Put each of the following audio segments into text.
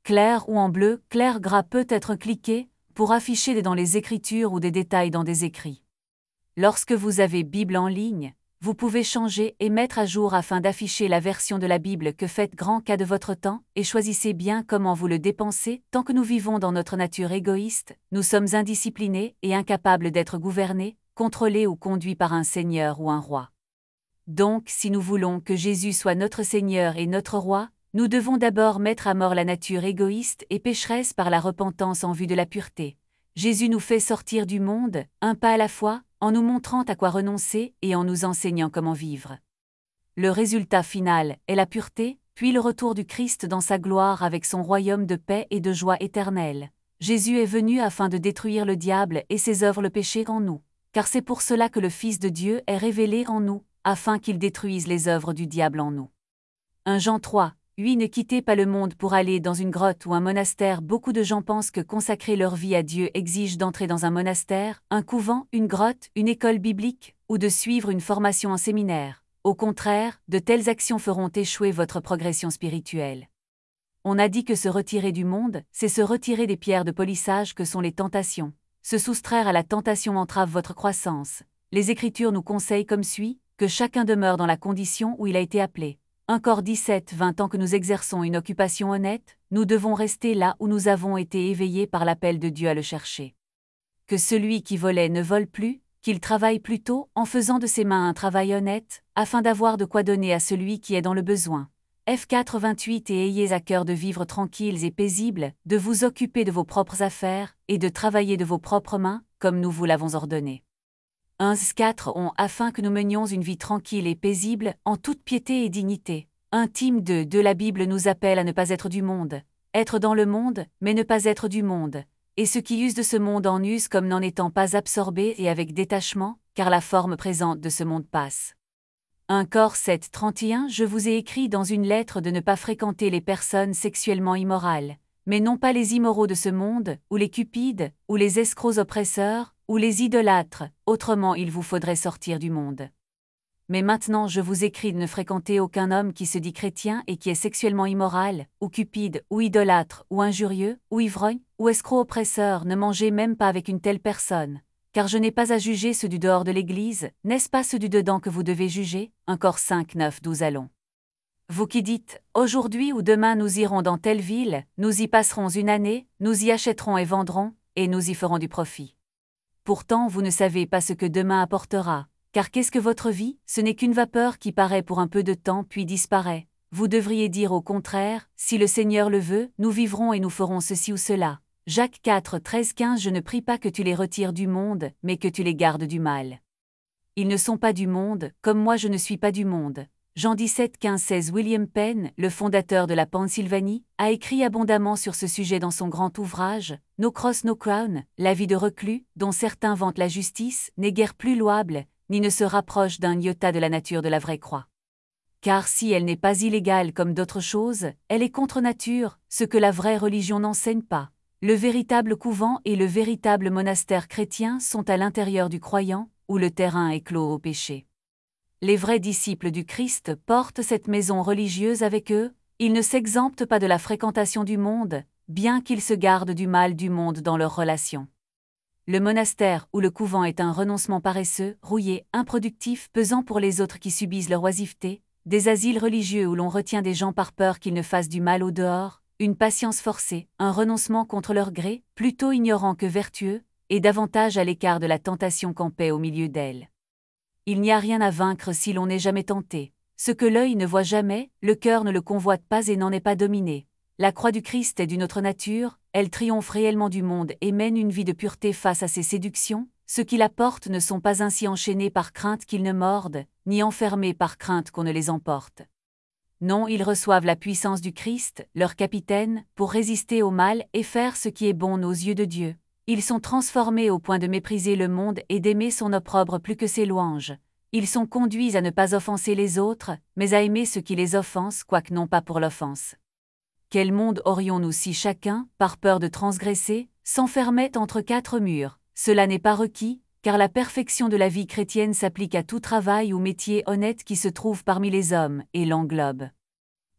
clair ou en bleu, clair gras peut être cliqué pour afficher dans les Écritures ou des détails dans des écrits. Lorsque vous avez Bible en ligne, vous pouvez changer et mettre à jour afin d'afficher la version de la Bible que faites grand cas de votre temps, et choisissez bien comment vous le dépensez. Tant que nous vivons dans notre nature égoïste, nous sommes indisciplinés et incapables d'être gouvernés, contrôlés ou conduits par un Seigneur ou un roi. Donc, si nous voulons que Jésus soit notre Seigneur et notre roi, nous devons d'abord mettre à mort la nature égoïste et pécheresse par la repentance en vue de la pureté. Jésus nous fait sortir du monde, un pas à la fois, en nous montrant à quoi renoncer et en nous enseignant comment vivre. Le résultat final est la pureté, puis le retour du Christ dans sa gloire avec son royaume de paix et de joie éternelle. Jésus est venu afin de détruire le diable et ses œuvres le péché en nous, car c'est pour cela que le Fils de Dieu est révélé en nous, afin qu'il détruise les œuvres du diable en nous. 1 Jean 3, 8. Ne quittez pas le monde pour aller dans une grotte ou un monastère. Beaucoup de gens pensent que consacrer leur vie à Dieu exige d'entrer dans un monastère, un couvent, une grotte, une école biblique, ou de suivre une formation en séminaire. Au contraire, de telles actions feront échouer votre progression spirituelle. On a dit que se retirer du monde, c'est se retirer des pierres de polissage que sont les tentations. Se soustraire à la tentation entrave votre croissance. Les Écritures nous conseillent comme suit, que chacun demeure dans la condition où il a été appelé. 1 Corinthiens 17, 20. Tant que nous exerçons une occupation honnête, nous devons rester là où nous avons été éveillés par l'appel de Dieu à le chercher. Que celui qui volait ne vole plus, qu'il travaille plutôt en faisant de ses mains un travail honnête, afin d'avoir de quoi donner à celui qui est dans le besoin. F 4, 28. Et ayez à cœur de vivre tranquilles et paisibles, de vous occuper de vos propres affaires, et de travailler de vos propres mains, comme nous vous l'avons ordonné. 1 4. Afin que nous menions une vie tranquille et paisible, en toute piété et dignité. 1 Tim 2. La Bible nous appelle à ne pas être du monde. Être dans le monde, mais ne pas être du monde. Et ceux qui usent de ce monde en usent comme n'en étant pas absorbés et avec détachement, car la forme présente de ce monde passe. 1 Cor 7, 31. Je vous ai écrit dans une lettre de ne pas fréquenter les personnes sexuellement immorales, mais non pas les immoraux de ce monde, ou les cupides, ou les escrocs oppresseurs, ou les idolâtres, autrement il vous faudrait sortir du monde. Mais maintenant je vous écris de ne fréquenter aucun homme qui se dit chrétien et qui est sexuellement immoral, ou cupide, ou idolâtre, ou injurieux, ou ivrogne, ou escroc oppresseur. Ne mangez même pas avec une telle personne. Car je n'ai pas à juger ceux du dehors de l'Église, n'est-ce pas ceux du dedans que vous devez juger? 1 Cor 5, 9, 12. Allons. Vous qui dites, aujourd'hui ou demain nous irons dans telle ville, nous y passerons une année, nous y achèterons et vendrons, et nous y ferons du profit. Pourtant vous ne savez pas ce que demain apportera, car qu'est-ce que votre vie? Ce n'est qu'une vapeur qui paraît pour un peu de temps puis disparaît. Vous devriez dire au contraire, si le Seigneur le veut, nous vivrons et nous ferons ceci ou cela. Jacques 4, 13, 15. Je ne prie pas que tu les retires du monde, mais que tu les gardes du mal. Ils ne sont pas du monde, comme moi je ne suis pas du monde. Jean 17, 15, 16. William Penn, le fondateur de la Pennsylvanie, a écrit abondamment sur ce sujet dans son grand ouvrage « No Cross, No Crown », la vie de reclus, dont certains vantent la justice, n'est guère plus louable, ni ne se rapproche d'un iota de la nature de la vraie croix. Car si elle n'est pas illégale comme d'autres choses, elle est contre nature, ce que la vraie religion n'enseigne pas. Le véritable couvent et le véritable monastère chrétien sont à l'intérieur du croyant, où le terrain est clos au péché. Les vrais disciples du Christ portent cette maison religieuse avec eux, ils ne s'exemptent pas de la fréquentation du monde, bien qu'ils se gardent du mal du monde dans leurs relations. Le monastère ou le couvent est un renoncement paresseux, rouillé, improductif, pesant pour les autres qui subissent leur oisiveté, des asiles religieux où l'on retient des gens par peur qu'ils ne fassent du mal au dehors, une patience forcée, un renoncement contre leur gré, plutôt ignorant que vertueux, et davantage à l'écart de la tentation campait au milieu d'elle. Il n'y a rien à vaincre si l'on n'est jamais tenté. Ce que l'œil ne voit jamais, le cœur ne le convoite pas et n'en est pas dominé. La croix du Christ est d'une autre nature, elle triomphe réellement du monde et mène une vie de pureté face à ses séductions. Ceux qui la portent ne sont pas ainsi enchaînés par crainte qu'ils ne mordent, ni enfermés par crainte qu'on ne les emporte. Non, ils reçoivent la puissance du Christ, leur capitaine, pour résister au mal et faire ce qui est bon aux yeux de Dieu. Ils sont transformés au point de mépriser le monde et d'aimer son opprobre plus que ses louanges. Ils sont conduits à ne pas offenser les autres, mais à aimer ceux qui les offensent, quoique non pas pour l'offense. Quel monde aurions-nous si chacun, par peur de transgresser, s'enfermait entre quatre murs? Cela n'est pas requis, car la perfection de la vie chrétienne s'applique à tout travail ou métier honnête qui se trouve parmi les hommes, et l'englobe.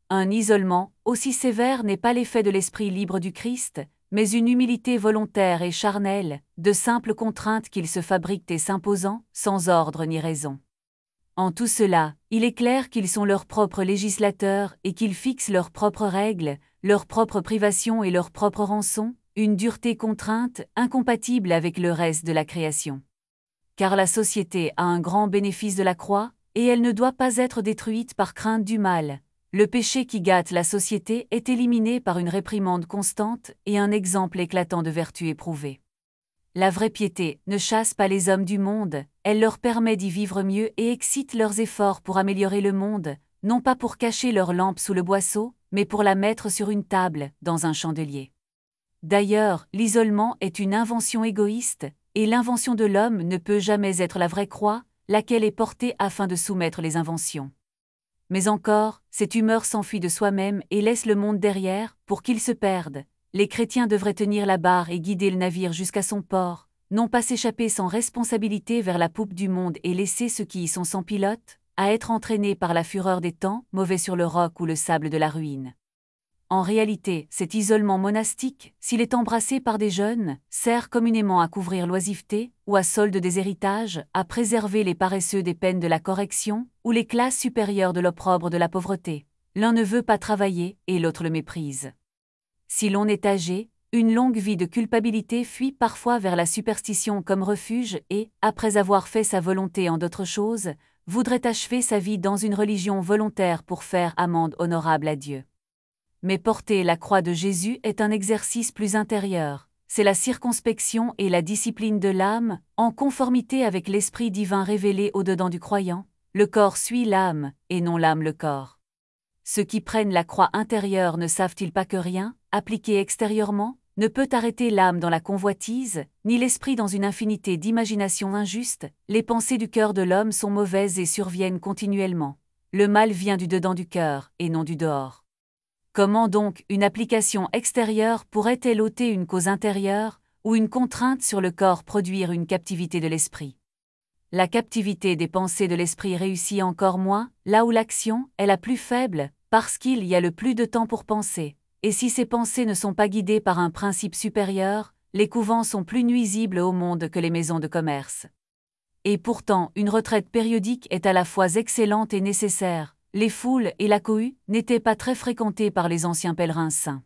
Un isolement aussi sévère n'est pas l'effet de l'esprit libre du Christ, mais une humilité volontaire et charnelle, de simples contraintes qu'ils se fabriquent et s'imposant, sans ordre ni raison. En tout cela, il est clair qu'ils sont leurs propres législateurs et qu'ils fixent leurs propres règles, leurs propres privations et leurs propres rançons, une dureté contrainte, incompatible avec le reste de la création. Car la société a un grand bénéfice de la croix, et elle ne doit pas être détruite par crainte du mal. Le péché qui gâte la société est éliminé par une réprimande constante et un exemple éclatant de vertu éprouvée. La vraie piété ne chasse pas les hommes du monde, elle leur permet d'y vivre mieux et excite leurs efforts pour améliorer le monde, non pas pour cacher leur lampe sous le boisseau, mais pour la mettre sur une table, dans un chandelier. D'ailleurs, l'isolement est une invention égoïste, et l'invention de l'homme ne peut jamais être la vraie croix, laquelle est portée afin de soumettre les inventions. Mais encore, cette humeur s'enfuit de soi-même et laisse le monde derrière, pour qu'il se perde. Les chrétiens devraient tenir la barre et guider le navire jusqu'à son port, non pas s'échapper sans responsabilité vers la poupe du monde et laisser ceux qui y sont sans pilote, à être entraînés par la fureur des temps, mauvais sur le roc ou le sable de la ruine. En réalité, cet isolement monastique, s'il est embrassé par des jeunes, sert communément à couvrir l'oisiveté, ou à solde des héritages, à préserver les paresseux des peines de la correction, ou les classes supérieures de l'opprobre de la pauvreté. L'un ne veut pas travailler, et l'autre le méprise. Si l'on est âgé, une longue vie de culpabilité fuit parfois vers la superstition comme refuge et, après avoir fait sa volonté en d'autres choses, voudrait achever sa vie dans une religion volontaire pour faire amende honorable à Dieu. Mais porter la croix de Jésus est un exercice plus intérieur, c'est la circonspection et la discipline de l'âme, en conformité avec l'esprit divin révélé au-dedans du croyant. Le corps suit l'âme, et non l'âme le corps. Ceux qui prennent la croix intérieure ne savent-ils pas que rien, appliqué extérieurement, ne peut arrêter l'âme dans la convoitise, ni l'esprit dans une infinité d'imaginations injustes? Les pensées du cœur de l'homme sont mauvaises et surviennent continuellement. Le mal vient du dedans du cœur, et non du dehors. Comment donc une application extérieure pourrait-elle ôter une cause intérieure, ou une contrainte sur le corps produire une captivité de l'esprit? La captivité des pensées de l'esprit réussit encore moins, là où l'action est la plus faible, parce qu'il y a le plus de temps pour penser. Et si ces pensées ne sont pas guidées par un principe supérieur, les couvents sont plus nuisibles au monde que les maisons de commerce. Et pourtant, une retraite périodique est à la fois excellente et nécessaire. Les foules et la cohue n'étaient pas très fréquentées par les anciens pèlerins saints.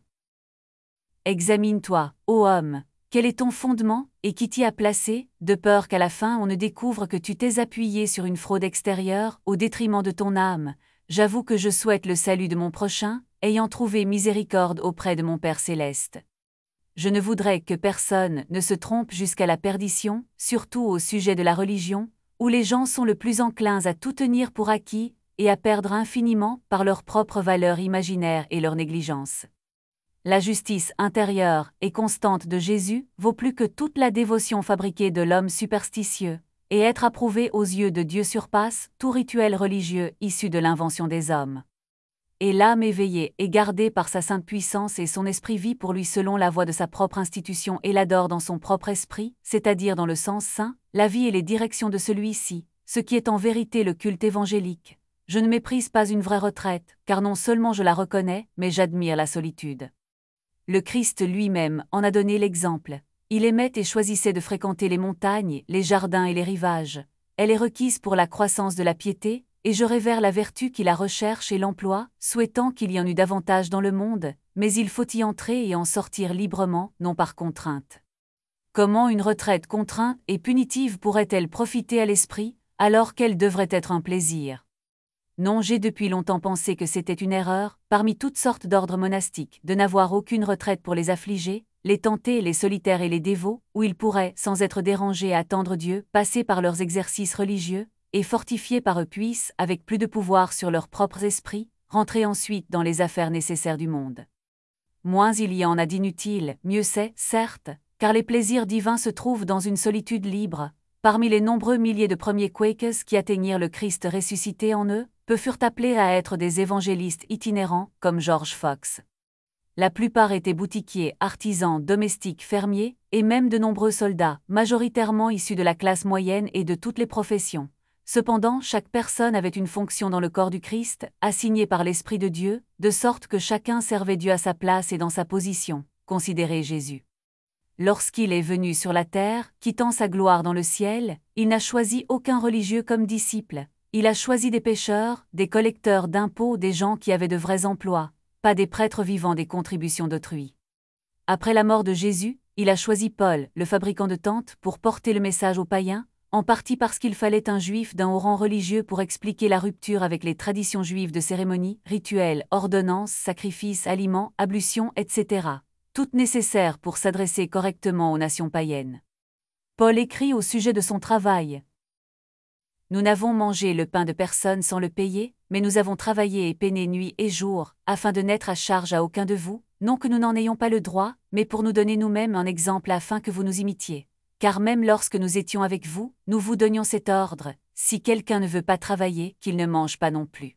Examine-toi, ô homme, quel est ton fondement, et qui t'y a placé, de peur qu'à la fin on ne découvre que tu t'es appuyé sur une fraude extérieure, au détriment de ton âme. J'avoue que je souhaite le salut de mon prochain, ayant trouvé miséricorde auprès de mon Père céleste. Je ne voudrais que personne ne se trompe jusqu'à la perdition, surtout au sujet de la religion, où les gens sont le plus enclins à tout tenir pour acquis, et à perdre infiniment par leur propre valeur imaginaire et leur négligence. La justice intérieure et constante de Jésus vaut plus que toute la dévotion fabriquée de l'homme superstitieux, et être approuvé aux yeux de Dieu surpasse tout rituel religieux issu de l'invention des hommes. Et l'âme éveillée est gardée par sa sainte puissance et son esprit vit pour lui selon la voie de sa propre institution et l'adore dans son propre esprit, c'est-à-dire dans le sens saint, la vie et les directions de celui-ci, ce qui est en vérité le culte évangélique. Je ne méprise pas une vraie retraite, car non seulement je la reconnais, mais j'admire la solitude. Le Christ lui-même en a donné l'exemple. Il aimait et choisissait de fréquenter les montagnes, les jardins et les rivages. Elle est requise pour la croissance de la piété, et je révère la vertu qui la recherche et l'emploie, souhaitant qu'il y en eût davantage dans le monde, mais il faut y entrer et en sortir librement, non par contrainte. Comment une retraite contrainte et punitive pourrait-elle profiter à l'esprit, alors qu'elle devrait être un plaisir? Non, j'ai depuis longtemps pensé que c'était une erreur, parmi toutes sortes d'ordres monastiques, de n'avoir aucune retraite pour les affligés, les tentés, les solitaires et les dévots, où ils pourraient, sans être dérangés à attendre Dieu, passer par leurs exercices religieux, et fortifiés par eux puissent, avec plus de pouvoir sur leurs propres esprits, rentrer ensuite dans les affaires nécessaires du monde. Moins il y en a d'inutiles, mieux c'est, certes, car les plaisirs divins se trouvent dans une solitude libre. Parmi les nombreux milliers de premiers Quakers qui atteignirent le Christ ressuscité en eux, peu furent appelés à être des évangélistes itinérants, comme George Fox. La plupart étaient boutiquiers, artisans, domestiques, fermiers, et même de nombreux soldats, majoritairement issus de la classe moyenne et de toutes les professions. Cependant, chaque personne avait une fonction dans le corps du Christ, assignée par l'Esprit de Dieu, de sorte que chacun servait Dieu à sa place et dans sa position. Considérez Jésus. Lorsqu'il est venu sur la terre, quittant sa gloire dans le ciel, il n'a choisi aucun religieux comme disciple. Il a choisi des pécheurs, des collecteurs d'impôts, des gens qui avaient de vrais emplois, pas des prêtres vivant des contributions d'autrui. Après la mort de Jésus, il a choisi Paul, le fabricant de tentes, pour porter le message aux païens, en partie parce qu'il fallait un juif d'un haut rang religieux pour expliquer la rupture avec les traditions juives de cérémonies, rituels, ordonnances, sacrifices, aliments, ablutions, etc., toutes nécessaires pour s'adresser correctement aux nations païennes. Paul écrit au sujet de son travail. Nous n'avons mangé le pain de personne sans le payer, mais nous avons travaillé et peiné nuit et jour, afin de n'être à charge à aucun de vous, non que nous n'en ayons pas le droit, mais pour nous donner nous-mêmes un exemple afin que vous nous imitiez. Car même lorsque nous étions avec vous, nous vous donnions cet ordre, si quelqu'un ne veut pas travailler, qu'il ne mange pas non plus.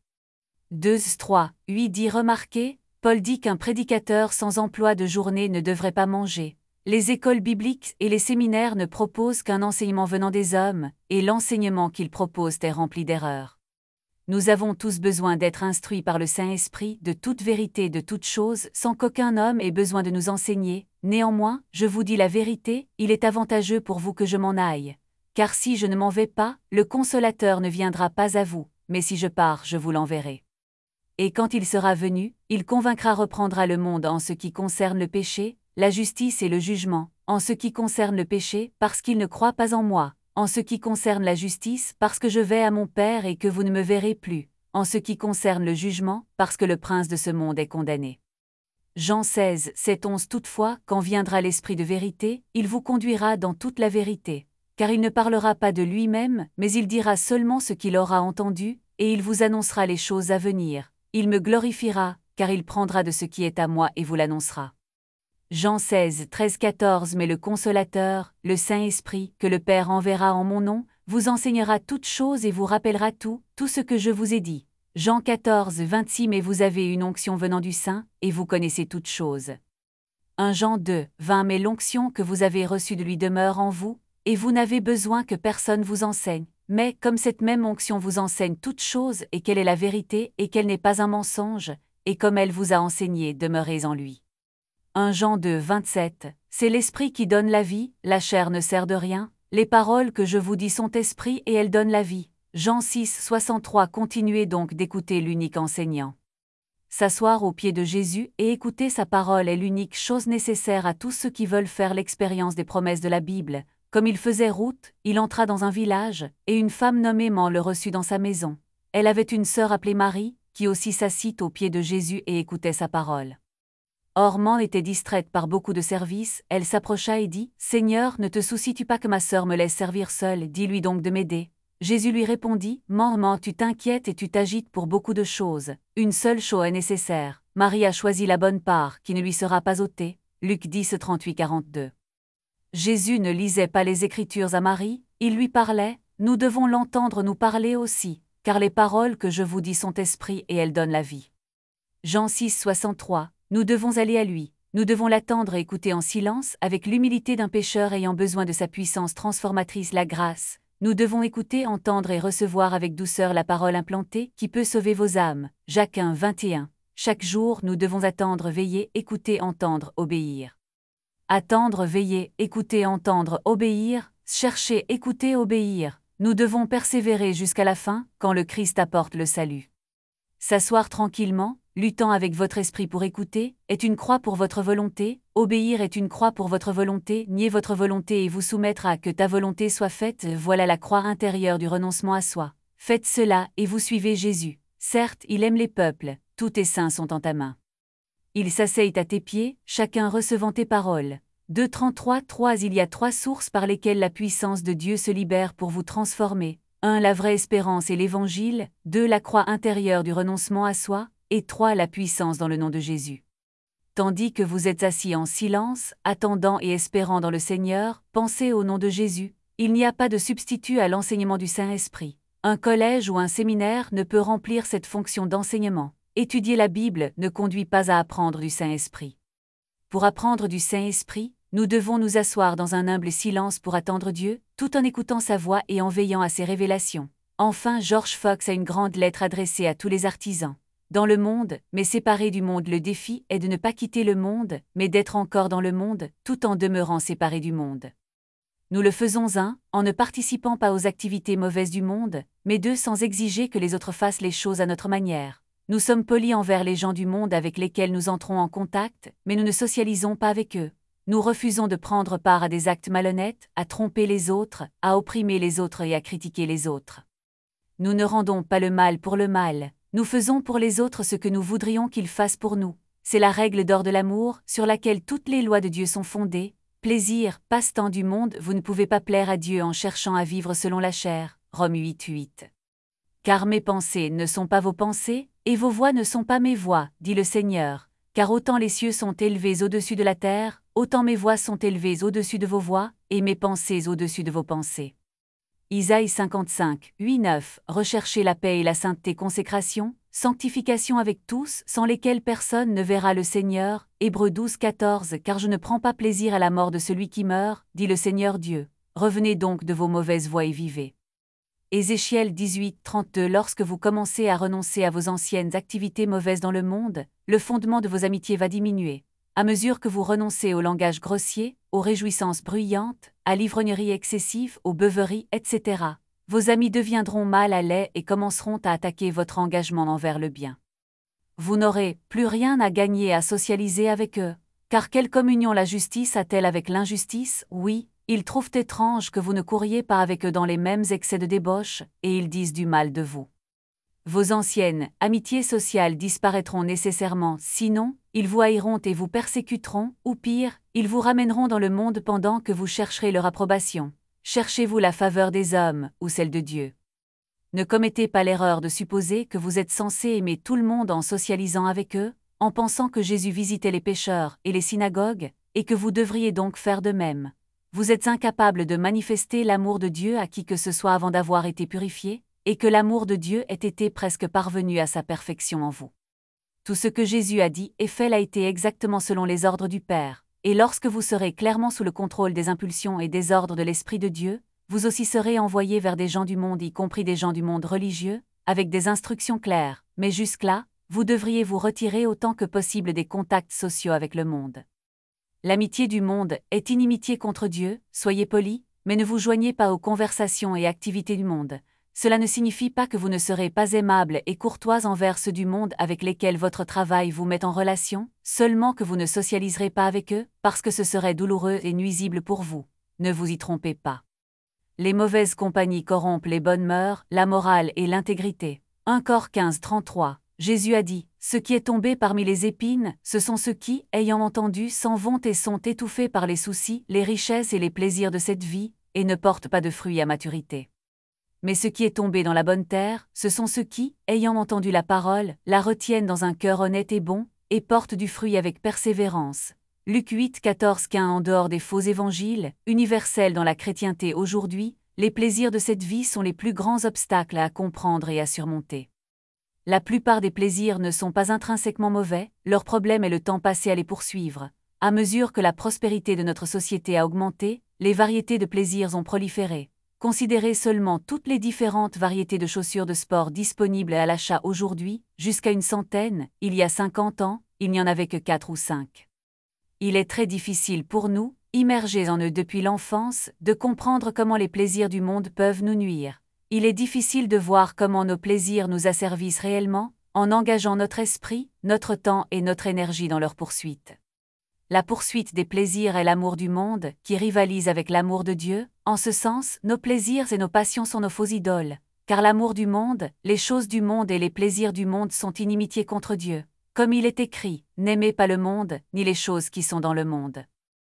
2:3-8 dit remarquez, Paul dit qu'un prédicateur sans emploi de journée ne devrait pas manger. Les écoles bibliques et les séminaires ne proposent qu'un enseignement venant des hommes, et l'enseignement qu'ils proposent est rempli d'erreurs. Nous avons tous besoin d'être instruits par le Saint-Esprit de toute vérité de toute chose, sans qu'aucun homme ait besoin de nous enseigner. Néanmoins, je vous dis la vérité, il est avantageux pour vous que je m'en aille. Car si je ne m'en vais pas, le Consolateur ne viendra pas à vous, mais si je pars, je vous l'enverrai. Et quand il sera venu, il reprendra le monde en ce qui concerne le péché, la justice et le jugement, en ce qui concerne le péché, parce qu'il ne croit pas en moi, en ce qui concerne la justice, parce que je vais à mon Père et que vous ne me verrez plus, en ce qui concerne le jugement, parce que le prince de ce monde est condamné. Jean 16, 7-11 Toutefois, quand viendra l'Esprit de vérité, il vous conduira dans toute la vérité, car il ne parlera pas de lui-même, mais il dira seulement ce qu'il aura entendu, et il vous annoncera les choses à venir. Il me glorifiera, car il prendra de ce qui est à moi et vous l'annoncera. Jean 16, 13-14 Mais le Consolateur, le Saint-Esprit, que le Père enverra en mon nom, vous enseignera toutes choses et vous rappellera tout ce que je vous ai dit. Jean 14, 26 Mais vous avez une onction venant du Saint, et vous connaissez toutes choses. 1 Jean 2, 20 Mais l'onction que vous avez reçue de lui demeure en vous, et vous n'avez besoin que personne vous enseigne. Mais comme cette même onction vous enseigne toutes choses et qu'elle est la vérité et qu'elle n'est pas un mensonge, et comme elle vous a enseigné, demeurez en lui. 1 Jean 2, 27 C'est l'Esprit qui donne la vie, la chair ne sert de rien, les paroles que je vous dis sont esprit et elles donnent la vie. Jean 6, 63 Continuez donc d'écouter l'unique enseignant. S'asseoir aux pieds de Jésus et écouter sa parole est l'unique chose nécessaire à tous ceux qui veulent faire l'expérience des promesses de la Bible. Comme il faisait route, il entra dans un village, et une femme nommée Man le reçut dans sa maison. Elle avait une sœur appelée Marie, qui aussi s'assit aux pieds de Jésus et écoutait sa parole. Or Man était distraite par beaucoup de services, elle s'approcha et dit « Seigneur, ne te soucies-tu pas que ma sœur me laisse servir seule, dis-lui donc de m'aider. » Jésus lui répondit « Man, tu t'inquiètes et tu t'agites pour beaucoup de choses. Une seule chose est nécessaire. Marie a choisi la bonne part, qui ne lui sera pas ôtée. » Luc 10, 38-42. Jésus ne lisait pas les Écritures à Marie, il lui parlait, nous devons l'entendre nous parler aussi, car les paroles que je vous dis sont esprit et elles donnent la vie. Jean 6, 63, nous devons aller à lui, nous devons l'attendre et écouter en silence, avec l'humilité d'un pécheur ayant besoin de sa puissance transformatrice la grâce. Nous devons écouter, entendre et recevoir avec douceur la parole implantée qui peut sauver vos âmes. Jacques 1, 21. Chaque jour, nous devons attendre, veiller, écouter, entendre, obéir. Attendre, veiller, écouter, entendre, obéir, chercher, écouter, obéir. Nous devons persévérer jusqu'à la fin, quand le Christ apporte le salut. S'asseoir tranquillement, luttant avec votre esprit pour écouter, est une croix pour votre volonté, obéir est une croix pour votre volonté, nier votre volonté et vous soumettre à que ta volonté soit faite, voilà la croix intérieure du renoncement à soi. Faites cela et vous suivez Jésus. Certes, il aime les peuples, tous tes saints sont en ta main. Il s'asseye à tes pieds, chacun recevant tes paroles. 2:33-3 Il y a 3 sources par lesquelles la puissance de Dieu se libère pour vous transformer. 1 La vraie espérance et l'Évangile, 2 La croix intérieure du renoncement à soi, et 3 La puissance dans le nom de Jésus. Tandis que vous êtes assis en silence, attendant et espérant dans le Seigneur, pensez au nom de Jésus. Il n'y a pas de substitut à l'enseignement du Saint-Esprit. Un collège ou un séminaire ne peut remplir cette fonction d'enseignement. Étudier la Bible ne conduit pas à apprendre du Saint-Esprit. Pour apprendre du Saint-Esprit, nous devons nous asseoir dans un humble silence pour attendre Dieu, tout en écoutant sa voix et en veillant à ses révélations. Enfin, George Fox a une grande lettre adressée à tous les artisans. Dans le monde, mais séparés du monde. Le défi est de ne pas quitter le monde, mais d'être encore dans le monde, tout en demeurant séparés du monde. Nous le faisons en ne participant pas aux activités mauvaises du monde, mais sans exiger que les autres fassent les choses à notre manière. Nous sommes polis envers les gens du monde avec lesquels nous entrons en contact, mais nous ne socialisons pas avec eux. Nous refusons de prendre part à des actes malhonnêtes, à tromper les autres, à opprimer les autres et à critiquer les autres. Nous ne rendons pas le mal pour le mal, nous faisons pour les autres ce que nous voudrions qu'ils fassent pour nous. C'est la règle d'or de l'amour, sur laquelle toutes les lois de Dieu sont fondées. Plaisir, passe-temps du monde, vous ne pouvez pas plaire à Dieu en cherchant à vivre selon la chair. Romains 8:8. Car mes pensées ne sont pas vos pensées, et vos voix ne sont pas mes voix, dit le Seigneur. Car autant les cieux sont élevés au-dessus de la terre, autant mes voix sont élevées au-dessus de vos voix, et mes pensées au-dessus de vos pensées. Isaïe 55, 8-9. Recherchez la paix et la sainteté, consécration, sanctification avec tous, sans lesquels personne ne verra le Seigneur. Hébreux 12, 14. Car je ne prends pas plaisir à la mort de celui qui meurt, dit le Seigneur Dieu. Revenez donc de vos mauvaises voies et vivez. Ézéchiel 18, 32. Lorsque vous commencez à renoncer à vos anciennes activités mauvaises dans le monde, le fondement de vos amitiés va diminuer. À mesure que vous renoncez au langage grossier, aux réjouissances bruyantes, à l'ivrognerie excessive, aux beuveries, etc., vos amis deviendront mal à l'aise et commenceront à attaquer votre engagement envers le bien. Vous n'aurez plus rien à gagner à socialiser avec eux, car quelle communion la justice a-t-elle avec l'injustice? Oui, ils trouvent étrange que vous ne couriez pas avec eux dans les mêmes excès de débauche, et ils disent du mal de vous. Vos anciennes amitiés sociales disparaîtront nécessairement, sinon, ils vous haïront et vous persécuteront, ou pire, ils vous ramèneront dans le monde pendant que vous chercherez leur approbation. Cherchez-vous la faveur des hommes, ou celle de Dieu? Ne commettez pas l'erreur de supposer que vous êtes censé aimer tout le monde en socialisant avec eux, en pensant que Jésus visitait les pécheurs et les synagogues, et que vous devriez donc faire de même. Vous êtes incapable de manifester l'amour de Dieu à qui que ce soit avant d'avoir été purifié, et que l'amour de Dieu ait été presque parvenu à sa perfection en vous. Tout ce que Jésus a dit et fait l'a été exactement selon les ordres du Père, et lorsque vous serez clairement sous le contrôle des impulsions et des ordres de l'Esprit de Dieu, vous aussi serez envoyés vers des gens du monde, y compris des gens du monde religieux, avec des instructions claires, mais jusque-là, vous devriez vous retirer autant que possible des contacts sociaux avec le monde. L'amitié du monde est inimitié contre Dieu, soyez polis, mais ne vous joignez pas aux conversations et activités du monde. Cela ne signifie pas que vous ne serez pas aimable et courtois envers ceux du monde avec lesquels votre travail vous met en relation, seulement que vous ne socialiserez pas avec eux, parce que ce serait douloureux et nuisible pour vous. Ne vous y trompez pas. Les mauvaises compagnies corrompent les bonnes mœurs, la morale et l'intégrité. 1 Cor 15, 33. Jésus a dit, « Ce qui est tombé parmi les épines, ce sont ceux qui, ayant entendu, s'en vont et sont étouffés par les soucis, les richesses et les plaisirs de cette vie, et ne portent pas de fruits à maturité. Mais ce qui est tombé dans la bonne terre, ce sont ceux qui, ayant entendu la parole, la retiennent dans un cœur honnête et bon, et portent du fruit avec persévérance. » Luc 8, 14, 15. En dehors des faux évangiles, universels dans la chrétienté aujourd'hui, les plaisirs de cette vie sont les plus grands obstacles à comprendre et à surmonter. La plupart des plaisirs ne sont pas intrinsèquement mauvais, leur problème est le temps passé à les poursuivre. À mesure que la prospérité de notre société a augmenté, les variétés de plaisirs ont proliféré. Considérez seulement toutes les différentes variétés de chaussures de sport disponibles à l'achat aujourd'hui, jusqu'à une centaine, il y a 50 ans, il n'y en avait que 4 ou 5. Il est très difficile pour nous, immergés en eux depuis l'enfance, de comprendre comment les plaisirs du monde peuvent nous nuire. Il est difficile de voir comment nos plaisirs nous asservissent réellement, en engageant notre esprit, notre temps et notre énergie dans leur poursuite. La poursuite des plaisirs est l'amour du monde, qui rivalise avec l'amour de Dieu. En ce sens, nos plaisirs et nos passions sont nos faux idoles, car l'amour du monde, les choses du monde et les plaisirs du monde sont inimitié contre Dieu. Comme il est écrit, « N'aimez pas le monde, ni les choses qui sont dans le monde. »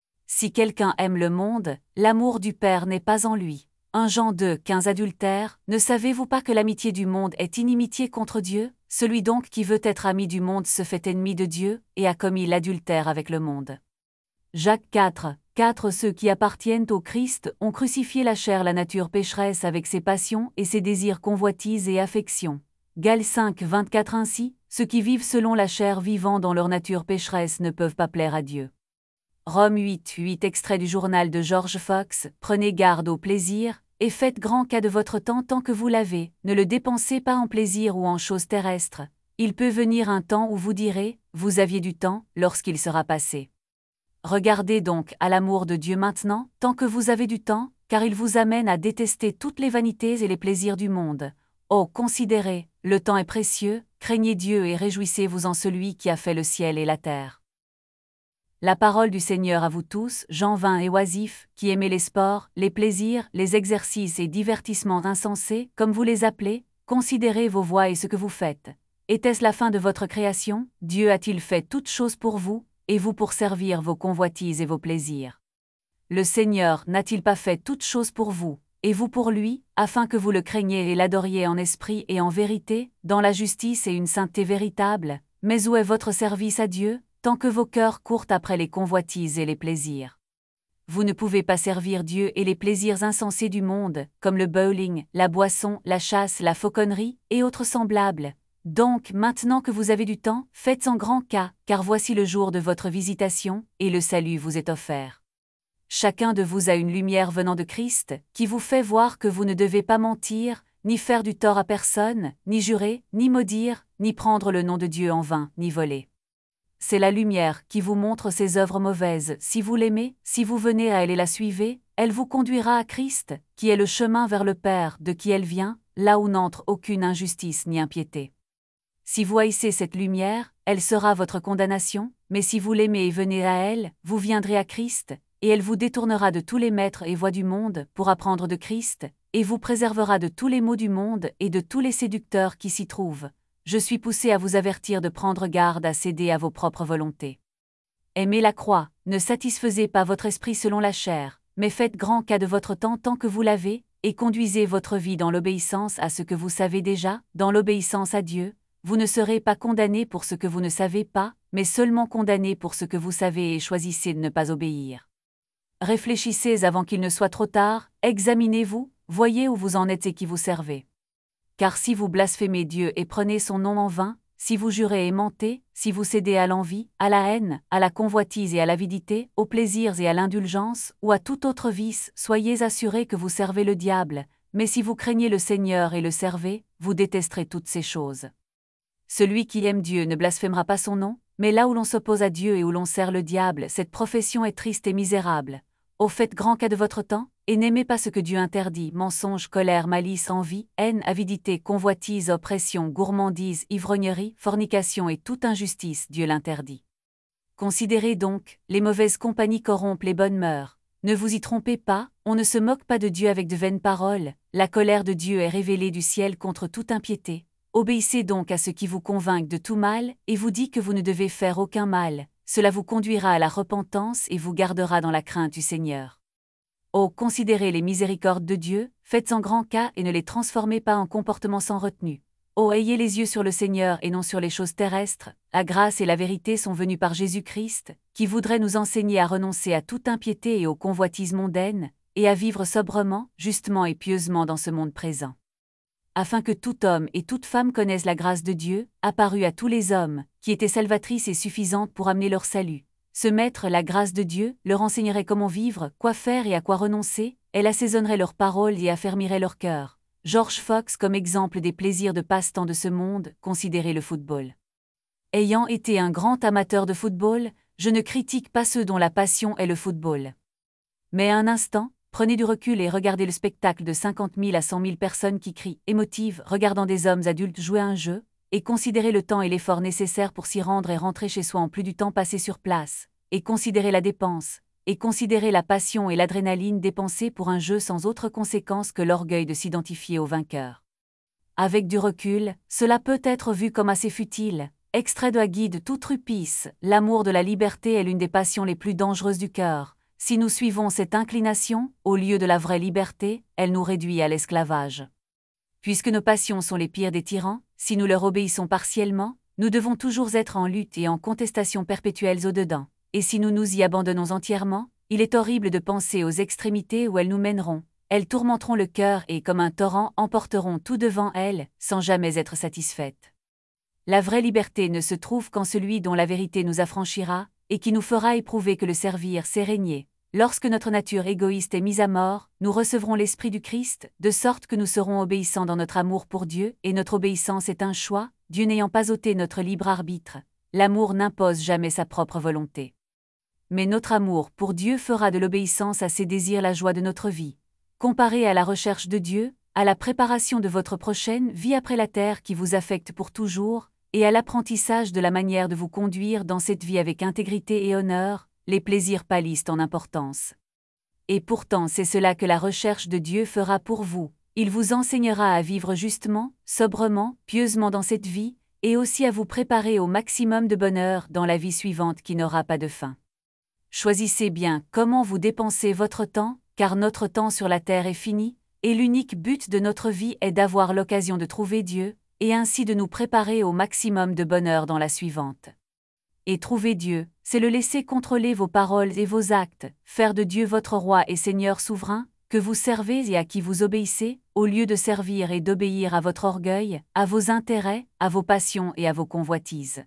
Si quelqu'un aime le monde, l'amour du Père n'est pas en lui. 1 Jean 2, 15. Adultère, ne savez-vous pas que l'amitié du monde est inimitié contre Dieu? Celui donc qui veut être ami du monde se fait ennemi de Dieu, et a commis l'adultère avec le monde. Jacques 4, 4. Ceux qui appartiennent au Christ ont crucifié la chair, la nature pécheresse avec ses passions et ses désirs, convoitises et affections. Galates 5, 24. Ainsi, ceux qui vivent selon la chair vivant dans leur nature pécheresse ne peuvent pas plaire à Dieu. Romains 8, 8. Extrait du journal de George Fox. Prenez garde au plaisir, et faites grand cas de votre temps tant que vous l'avez, ne le dépensez pas en plaisir ou en choses terrestres. Il peut venir un temps où vous direz, vous aviez du temps, lorsqu'il sera passé. Regardez donc à l'amour de Dieu maintenant, tant que vous avez du temps, car il vous amène à détester toutes les vanités et les plaisirs du monde. Oh, considérez, le temps est précieux, craignez Dieu et réjouissez-vous en celui qui a fait le ciel et la terre. La parole du Seigneur à vous tous, gens vains et oisifs, qui aimez les sports, les plaisirs, les exercices et divertissements insensés, comme vous les appelez, considérez vos voies et ce que vous faites. Était-ce la fin de votre création? Dieu a-t-il fait toutes choses pour vous, et vous pour servir vos convoitises et vos plaisirs? Le Seigneur n'a-t-il pas fait toutes choses pour vous, et vous pour lui, afin que vous le craigniez et l'adoriez en esprit et en vérité, dans la justice et une sainteté véritable? Mais où est votre service à Dieu, tant que vos cœurs courent après les convoitises et les plaisirs? Vous ne pouvez pas servir Dieu et les plaisirs insensés du monde, comme le bowling, la boisson, la chasse, la fauconnerie, et autres semblables. Donc, maintenant que vous avez du temps, faites en grand cas, car voici le jour de votre visitation, et le salut vous est offert. Chacun de vous a une lumière venant de Christ, qui vous fait voir que vous ne devez pas mentir, ni faire du tort à personne, ni jurer, ni maudire, ni prendre le nom de Dieu en vain, ni voler. C'est la lumière qui vous montre ses œuvres mauvaises. Si vous l'aimez, si vous venez à elle et la suivez, elle vous conduira à Christ, qui est le chemin vers le Père, de qui elle vient, là où n'entre aucune injustice ni impiété. Si vous haïssez cette lumière, elle sera votre condamnation, mais si vous l'aimez et venez à elle, vous viendrez à Christ, et elle vous détournera de tous les maîtres et voies du monde pour apprendre de Christ, et vous préservera de tous les maux du monde et de tous les séducteurs qui s'y trouvent. Je suis poussé à vous avertir de prendre garde à céder à vos propres volontés. Aimez la croix, ne satisfaisez pas votre esprit selon la chair, mais faites grand cas de votre temps tant que vous l'avez, et conduisez votre vie dans l'obéissance à ce que vous savez déjà, dans l'obéissance à Dieu. Vous ne serez pas condamné pour ce que vous ne savez pas, mais seulement condamné pour ce que vous savez et choisissez de ne pas obéir. Réfléchissez avant qu'il ne soit trop tard, examinez-vous, voyez où vous en êtes et qui vous servez. Car si vous blasphémez Dieu et prenez son nom en vain, si vous jurez et mentez, si vous cédez à l'envie, à la haine, à la convoitise et à l'avidité, aux plaisirs et à l'indulgence, ou à tout autre vice, soyez assurés que vous servez le diable, mais si vous craignez le Seigneur et le servez, vous détesterez toutes ces choses. Celui qui aime Dieu ne blasphémera pas son nom, mais là où l'on s'oppose à Dieu et où l'on sert le diable, cette profession est triste et misérable. Ô faites grand cas de votre temps, et n'aimez pas ce que Dieu interdit, mensonge, colère, malice, envie, haine, avidité, convoitise, oppression, gourmandise, ivrognerie, fornication et toute injustice, Dieu l'interdit. Considérez donc, les mauvaises compagnies corrompent les bonnes mœurs. Ne vous y trompez pas, on ne se moque pas de Dieu avec de vaines paroles, la colère de Dieu est révélée du ciel contre toute impiété. Obéissez donc à ceux qui vous convainquent de tout mal, et vous dit que vous ne devez faire aucun mal, cela vous conduira à la repentance et vous gardera dans la crainte du Seigneur. Oh, considérez les miséricordes de Dieu, faites en grand cas et ne les transformez pas en comportements sans retenue. Oh, ayez les yeux sur le Seigneur et non sur les choses terrestres, la grâce et la vérité sont venues par Jésus-Christ, qui voudrait nous enseigner à renoncer à toute impiété et aux convoitises mondaines, et à vivre sobrement, justement et pieusement dans ce monde présent. Afin que tout homme et toute femme connaissent la grâce de Dieu, apparue à tous les hommes, qui était salvatrice et suffisante pour amener leur salut. Ce maître, la grâce de Dieu, leur enseignerait comment vivre, quoi faire et à quoi renoncer, elle assaisonnerait leurs paroles et affermirait leur cœur. George Fox comme exemple des plaisirs de passe-temps de ce monde, considérez le football. Ayant été un grand amateur de football, je ne critique pas ceux dont la passion est le football. Mais un instant, prenez du recul et regardez le spectacle de 50 000 à 100 000 personnes qui crient, émotives, regardant des hommes adultes jouer à un jeu, et considérez le temps et l'effort nécessaires pour s'y rendre et rentrer chez soi en plus du temps passé sur place, et considérez la dépense, et considérez la passion et l'adrénaline dépensées pour un jeu sans autre conséquence que l'orgueil de s'identifier au vainqueur. Avec du recul, cela peut être vu comme assez futile. Extrait de la guide toute Trupice, l'amour de la liberté est l'une des passions les plus dangereuses du cœur. Si nous suivons cette inclination, au lieu de la vraie liberté, elle nous réduit à l'esclavage. Puisque nos passions sont les pires des tyrans, si nous leur obéissons partiellement, nous devons toujours être en lutte et en contestation perpétuelles au-dedans. Et si nous nous y abandonnons entièrement, il est horrible de penser aux extrémités où elles nous mèneront. Elles tourmenteront le cœur et, comme un torrent, emporteront tout devant elles, sans jamais être satisfaites. La vraie liberté ne se trouve qu'en celui dont la vérité nous affranchira, et qui nous fera éprouver que le servir, c'est régner. Lorsque notre nature égoïste est mise à mort, nous recevrons l'Esprit du Christ, de sorte que nous serons obéissants dans notre amour pour Dieu, et notre obéissance est un choix, Dieu n'ayant pas ôté notre libre arbitre. L'amour n'impose jamais sa propre volonté. Mais notre amour pour Dieu fera de l'obéissance à ses désirs la joie de notre vie. Comparé à la recherche de Dieu, à la préparation de votre prochaine vie après la terre qui vous affecte pour toujours, et à l'apprentissage de la manière de vous conduire dans cette vie avec intégrité et honneur, les plaisirs pâlissent en importance. Et pourtant c'est cela que la recherche de Dieu fera pour vous. Il vous enseignera à vivre justement, sobrement, pieusement dans cette vie, et aussi à vous préparer au maximum de bonheur dans la vie suivante qui n'aura pas de fin. Choisissez bien comment vous dépensez votre temps, car notre temps sur la terre est fini, et l'unique but de notre vie est d'avoir l'occasion de trouver Dieu, et ainsi de nous préparer au maximum de bonheur dans la suivante. Et trouver Dieu, c'est le laisser contrôler vos paroles et vos actes, faire de Dieu votre roi et Seigneur souverain, que vous servez et à qui vous obéissez, au lieu de servir et d'obéir à votre orgueil, à vos intérêts, à vos passions et à vos convoitises.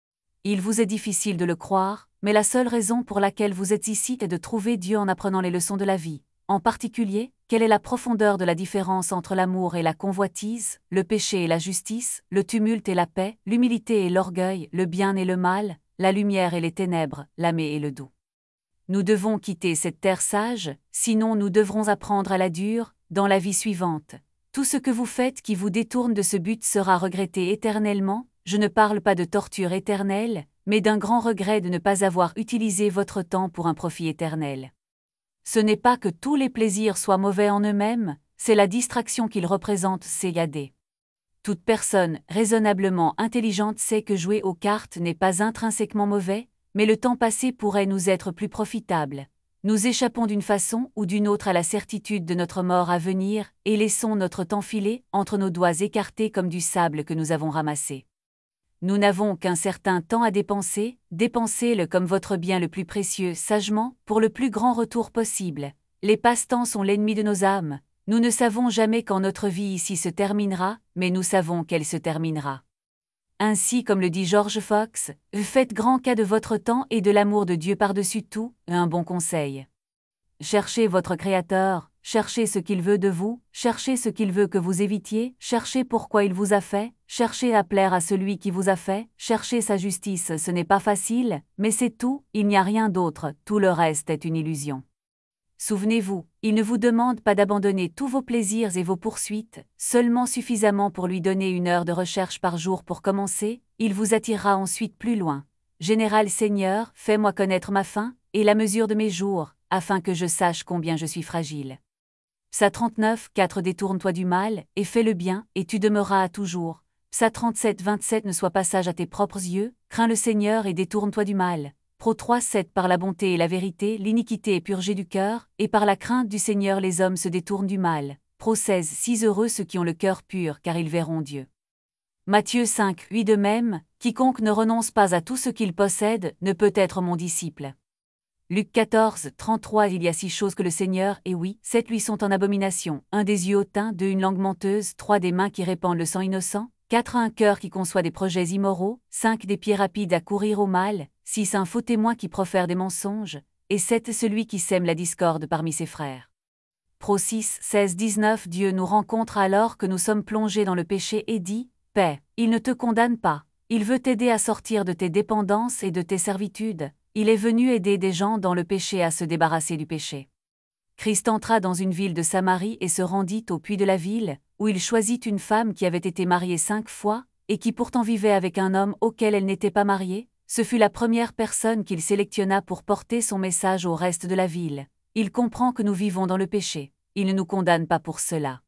Il vous est difficile de le croire, mais la seule raison pour laquelle vous êtes ici est de trouver Dieu en apprenant les leçons de la vie. En particulier, quelle est la profondeur de la différence entre l'amour et la convoitise, le péché et la justice, le tumulte et la paix, l'humilité et l'orgueil, le bien et le mal, la lumière et les ténèbres, l'amé et le doux. Nous devons quitter cette terre sage, sinon nous devrons apprendre à la dure, dans la vie suivante. Tout ce que vous faites qui vous détourne de ce but sera regretté éternellement. Je ne parle pas de torture éternelle, mais d'un grand regret de ne pas avoir utilisé votre temps pour un profit éternel. Ce n'est pas que tous les plaisirs soient mauvais en eux-mêmes, c'est la distraction qu'ils représentent, CAD. Toute personne raisonnablement intelligente sait que jouer aux cartes n'est pas intrinsèquement mauvais, mais le temps passé pourrait nous être plus profitable. Nous échappons d'une façon ou d'une autre à la certitude de notre mort à venir et laissons notre temps filer entre nos doigts écartés comme du sable que nous avons ramassé. Nous n'avons qu'un certain temps à dépenser, dépensez-le comme votre bien le plus précieux, sagement, pour le plus grand retour possible. Les passe-temps sont l'ennemi de nos âmes. Nous ne savons jamais quand notre vie ici se terminera, mais nous savons qu'elle se terminera. Ainsi comme le dit George Fox, faites grand cas de votre temps et de l'amour de Dieu par-dessus tout, un bon conseil. Cherchez votre Créateur, cherchez ce qu'il veut de vous, cherchez ce qu'il veut que vous évitiez, cherchez pourquoi il vous a fait, cherchez à plaire à celui qui vous a fait, cherchez sa justice, ce n'est pas facile, mais c'est tout, il n'y a rien d'autre, tout le reste est une illusion. Souvenez-vous, il ne vous demande pas d'abandonner tous vos plaisirs et vos poursuites, seulement suffisamment pour lui donner 1 heure de recherche par jour pour commencer, il vous attirera ensuite plus loin. Général Seigneur, fais-moi connaître ma fin, et la mesure de mes jours, afin que je sache combien je suis fragile. Psa 39, 4 Détourne-toi du mal, et fais le bien, et tu demeureras à toujours. Psa 37, 27 Ne sois pas sage à tes propres yeux, crains le Seigneur et détourne-toi du mal. Pro 3, 7 Par la bonté et la vérité, l'iniquité est purgée du cœur, et par la crainte du Seigneur les hommes se détournent du mal. Pro 16, 6 Heureux ceux qui ont le cœur pur, car ils verront Dieu. Matthieu 5, 8 De même, quiconque ne renonce pas à tout ce qu'il possède, ne peut être mon disciple. Luc 14, 33 Il y a 6 choses que le Seigneur, et oui, 7 lui sont en abomination, 1 des yeux hautains, 2 une langue menteuse, 3 des mains qui répandent le sang innocent, 4 un cœur qui conçoit des projets immoraux, 5 des pieds rapides à courir au mal, 6 un faux témoin qui profère des mensonges, et 7 celui qui sème la discorde parmi ses frères. Pro 6, 16, 19 Dieu nous rencontre alors que nous sommes plongés dans le péché et dit, paix, il ne te condamne pas, il veut t'aider à sortir de tes dépendances et de tes servitudes. Il est venu aider des gens dans le péché à se débarrasser du péché. Christ entra dans une ville de Samarie et se rendit au puits de la ville, où il choisit une femme qui avait été mariée 5 fois, et qui pourtant vivait avec un homme auquel elle n'était pas mariée. Ce fut la première personne qu'il sélectionna pour porter son message au reste de la ville. Il comprend que nous vivons dans le péché. Il ne nous condamne pas pour cela.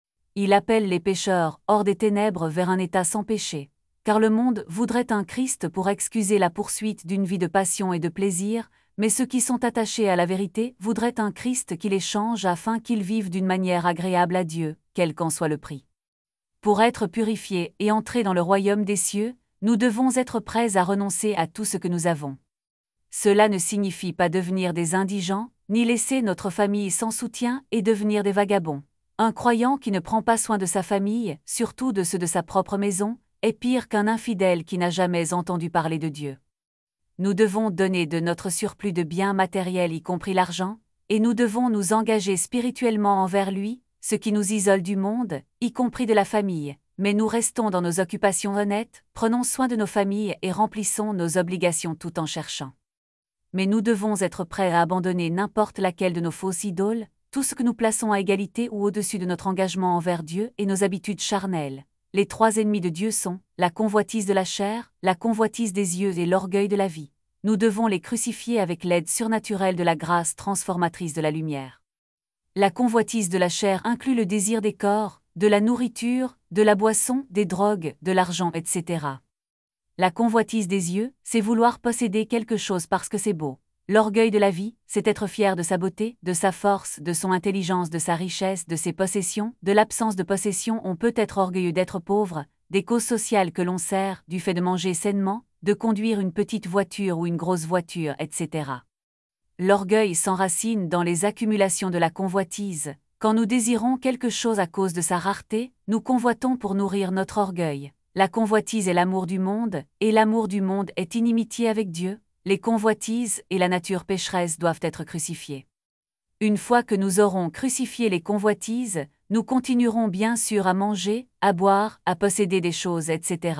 Il appelle les pécheurs hors des ténèbres vers un état sans péché. Car le monde voudrait un Christ pour excuser la poursuite d'une vie de passion et de plaisir, mais ceux qui sont attachés à la vérité voudraient un Christ qui les change afin qu'ils vivent d'une manière agréable à Dieu, quel qu'en soit le prix. Pour être purifiés et entrer dans le royaume des cieux, nous devons être prêts à renoncer à tout ce que nous avons. Cela ne signifie pas devenir des indigents, ni laisser notre famille sans soutien et devenir des vagabonds. Un croyant qui ne prend pas soin de sa famille, surtout de ceux de sa propre maison, est pire qu'un infidèle qui n'a jamais entendu parler de Dieu. nous devons donner de notre surplus de biens matériels y compris l'argent, et nous devons nous engager spirituellement envers lui, ce qui nous isole du monde, y compris de la famille, mais nous restons dans nos occupations honnêtes, prenons soin de nos familles et remplissons nos obligations tout en cherchant. Mais nous devons être prêts à abandonner n'importe laquelle de nos fausses idoles, tout ce que nous plaçons à égalité ou au-dessus de notre engagement envers Dieu et nos habitudes charnelles. Les 3 ennemis de Dieu sont la convoitise de la chair, la convoitise des yeux et l'orgueil de la vie. Nous devons les crucifier avec l'aide surnaturelle de la grâce transformatrice de la lumière. La convoitise de la chair inclut le désir des corps, de la nourriture, de la boisson, des drogues, de l'argent, etc. La convoitise des yeux, c'est vouloir posséder quelque chose parce que c'est beau. L'orgueil de la vie, c'est être fier de sa beauté, de sa force, de son intelligence, de sa richesse, de ses possessions, de l'absence de possession. On peut être orgueilleux d'être pauvre, des causes sociales que l'on sert, du fait de manger sainement, de conduire une petite voiture ou une grosse voiture, etc. L'orgueil s'enracine dans les accumulations de la convoitise. Quand nous désirons quelque chose à cause de sa rareté, nous convoitons pour nourrir notre orgueil. La convoitise est l'amour du monde, et l'amour du monde est inimitié avec Dieu. Les convoitises et la nature pécheresse doivent être crucifiées. Une fois que nous aurons crucifié les convoitises, nous continuerons bien sûr à manger, à boire, à posséder des choses, etc.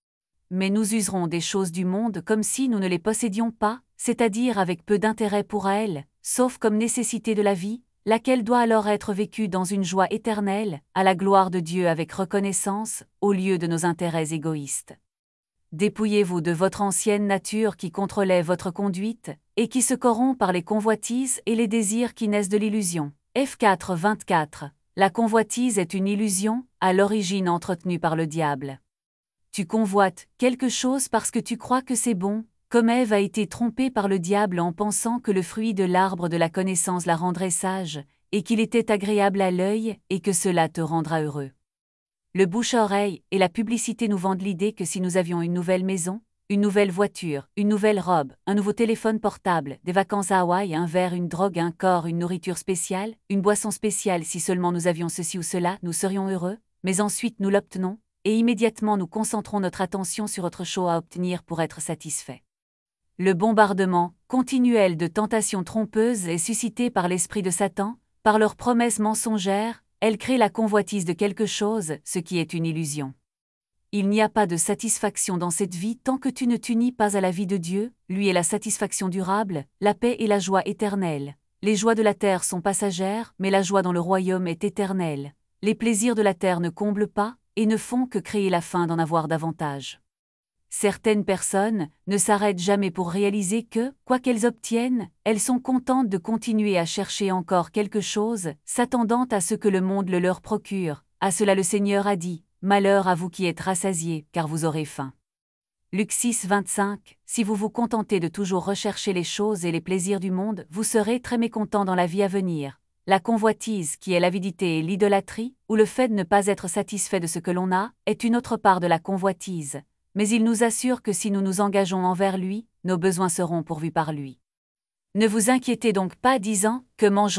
Mais nous userons des choses du monde comme si nous ne les possédions pas, c'est-à-dire avec peu d'intérêt pour elles, sauf comme nécessité de la vie, laquelle doit alors être vécue dans une joie éternelle, à la gloire de Dieu avec reconnaissance, au lieu de nos intérêts égoïstes. Dépouillez-vous de votre ancienne nature qui contrôlait votre conduite, et qui se corrompt par les convoitises et les désirs qui naissent de l'illusion. F4 24. La convoitise est une illusion, à l'origine entretenue par le diable. Tu convoites quelque chose parce que tu crois que c'est bon, comme Ève a été trompée par le diable en pensant que le fruit de l'arbre de la connaissance la rendrait sage, et qu'il était agréable à l'œil, et que cela te rendra heureux. Le bouche-à-oreille et la publicité nous vendent l'idée que si nous avions une nouvelle maison, une nouvelle voiture, une nouvelle robe, un nouveau téléphone portable, des vacances à Hawaï, un verre, une drogue, un corps, une nourriture spéciale, une boisson spéciale, si seulement nous avions ceci ou cela, nous serions heureux, mais ensuite nous l'obtenons, et immédiatement nous concentrons notre attention sur autre chose à obtenir pour être satisfaits. Le bombardement continuel de tentations trompeuses est suscité par l'esprit de Satan, par leurs promesses mensongères. Elle crée la convoitise de quelque chose, ce qui est une illusion. Il n'y a pas de satisfaction dans cette vie tant que tu ne t'unis pas à la vie de Dieu, lui est la satisfaction durable, la paix et la joie éternelle. Les joies de la terre sont passagères, mais la joie dans le royaume est éternelle. Les plaisirs de la terre ne comblent pas, et ne font que créer la faim d'en avoir davantage. Certaines personnes ne s'arrêtent jamais pour réaliser que, quoi qu'elles obtiennent, elles sont contentes de continuer à chercher encore quelque chose, s'attendant à ce que le monde le leur procure. À cela le Seigneur a dit, « Malheur à vous qui êtes rassasiés, car vous aurez faim. » Luc 6, 25. Si vous vous contentez de toujours rechercher les choses et les plaisirs du monde, vous serez très mécontents dans la vie à venir. La convoitise, qui est l'avidité et l'idolâtrie, ou le fait de ne pas être satisfait de ce que l'on a, est une autre part de la convoitise. Mais il nous assure que si nous nous engageons envers lui, nos besoins seront pourvus par lui. Ne vous inquiétez donc pas disant « Que mangerons-nous »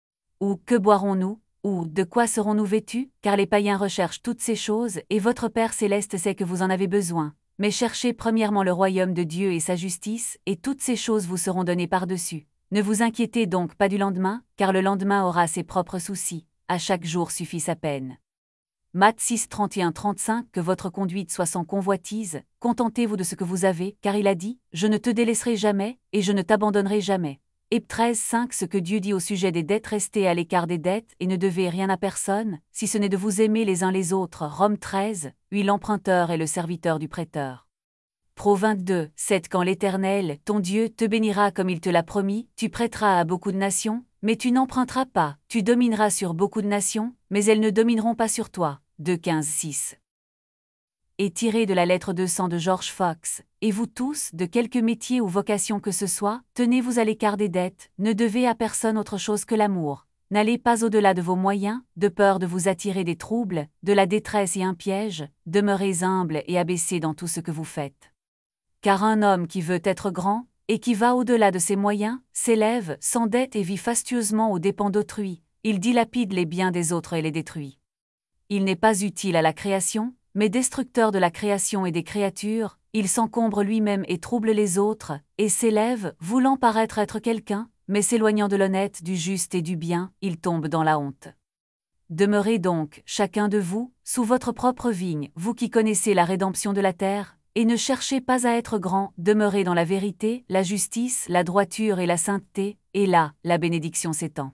ou « Que boirons-nous » ou « De quoi serons-nous vêtus » car les païens recherchent toutes ces choses et votre Père céleste sait que vous en avez besoin. Mais cherchez premièrement le royaume de Dieu et sa justice, et toutes ces choses vous seront données par-dessus. Ne vous inquiétez donc pas du lendemain, car le lendemain aura ses propres soucis. À chaque jour suffit sa peine. Matthieu 6, 31-35. Que votre conduite soit sans convoitise, contentez-vous de ce que vous avez, car il a dit, « Je ne te délaisserai jamais, et je ne t'abandonnerai jamais. » Hébreux 13, 5. Ce que Dieu dit au sujet des dettes, restez à l'écart des dettes et ne devez rien à personne, si ce n'est de vous aimer les uns les autres. Romains 13, 8. L'emprunteur est le serviteur du prêteur. Proverbe 22, 7. Quand l'Éternel, ton Dieu, te bénira comme il te l'a promis, tu prêteras à beaucoup de nations, mais tu n'emprunteras pas, tu domineras sur beaucoup de nations, mais elles ne domineront pas sur toi. 2, 15, 6. Et tiré de la lettre 200 de George Fox, et vous tous, de quelque métier ou vocation que ce soit, tenez-vous à l'écart des dettes, ne devez à personne autre chose que l'amour. N'allez pas au-delà de vos moyens, de peur de vous attirer des troubles, de la détresse et un piège, demeurez humble et abaissés dans tout ce que vous faites. Car un homme qui veut être grand, et qui va au-delà de ses moyens, s'élève, s'endette et vit fastueusement aux dépens d'autrui, il dilapide les biens des autres et les détruit. Il n'est pas utile à la création, mais destructeur de la création et des créatures, il s'encombre lui-même et trouble les autres, et s'élève, voulant paraître être quelqu'un, mais s'éloignant de l'honnête, du juste et du bien, il tombe dans la honte. Demeurez donc, chacun de vous, sous votre propre vigne, vous qui connaissez la rédemption de la terre, et ne cherchez pas à être grand, demeurez dans la vérité, la justice, la droiture et la sainteté, et là, la bénédiction s'étend.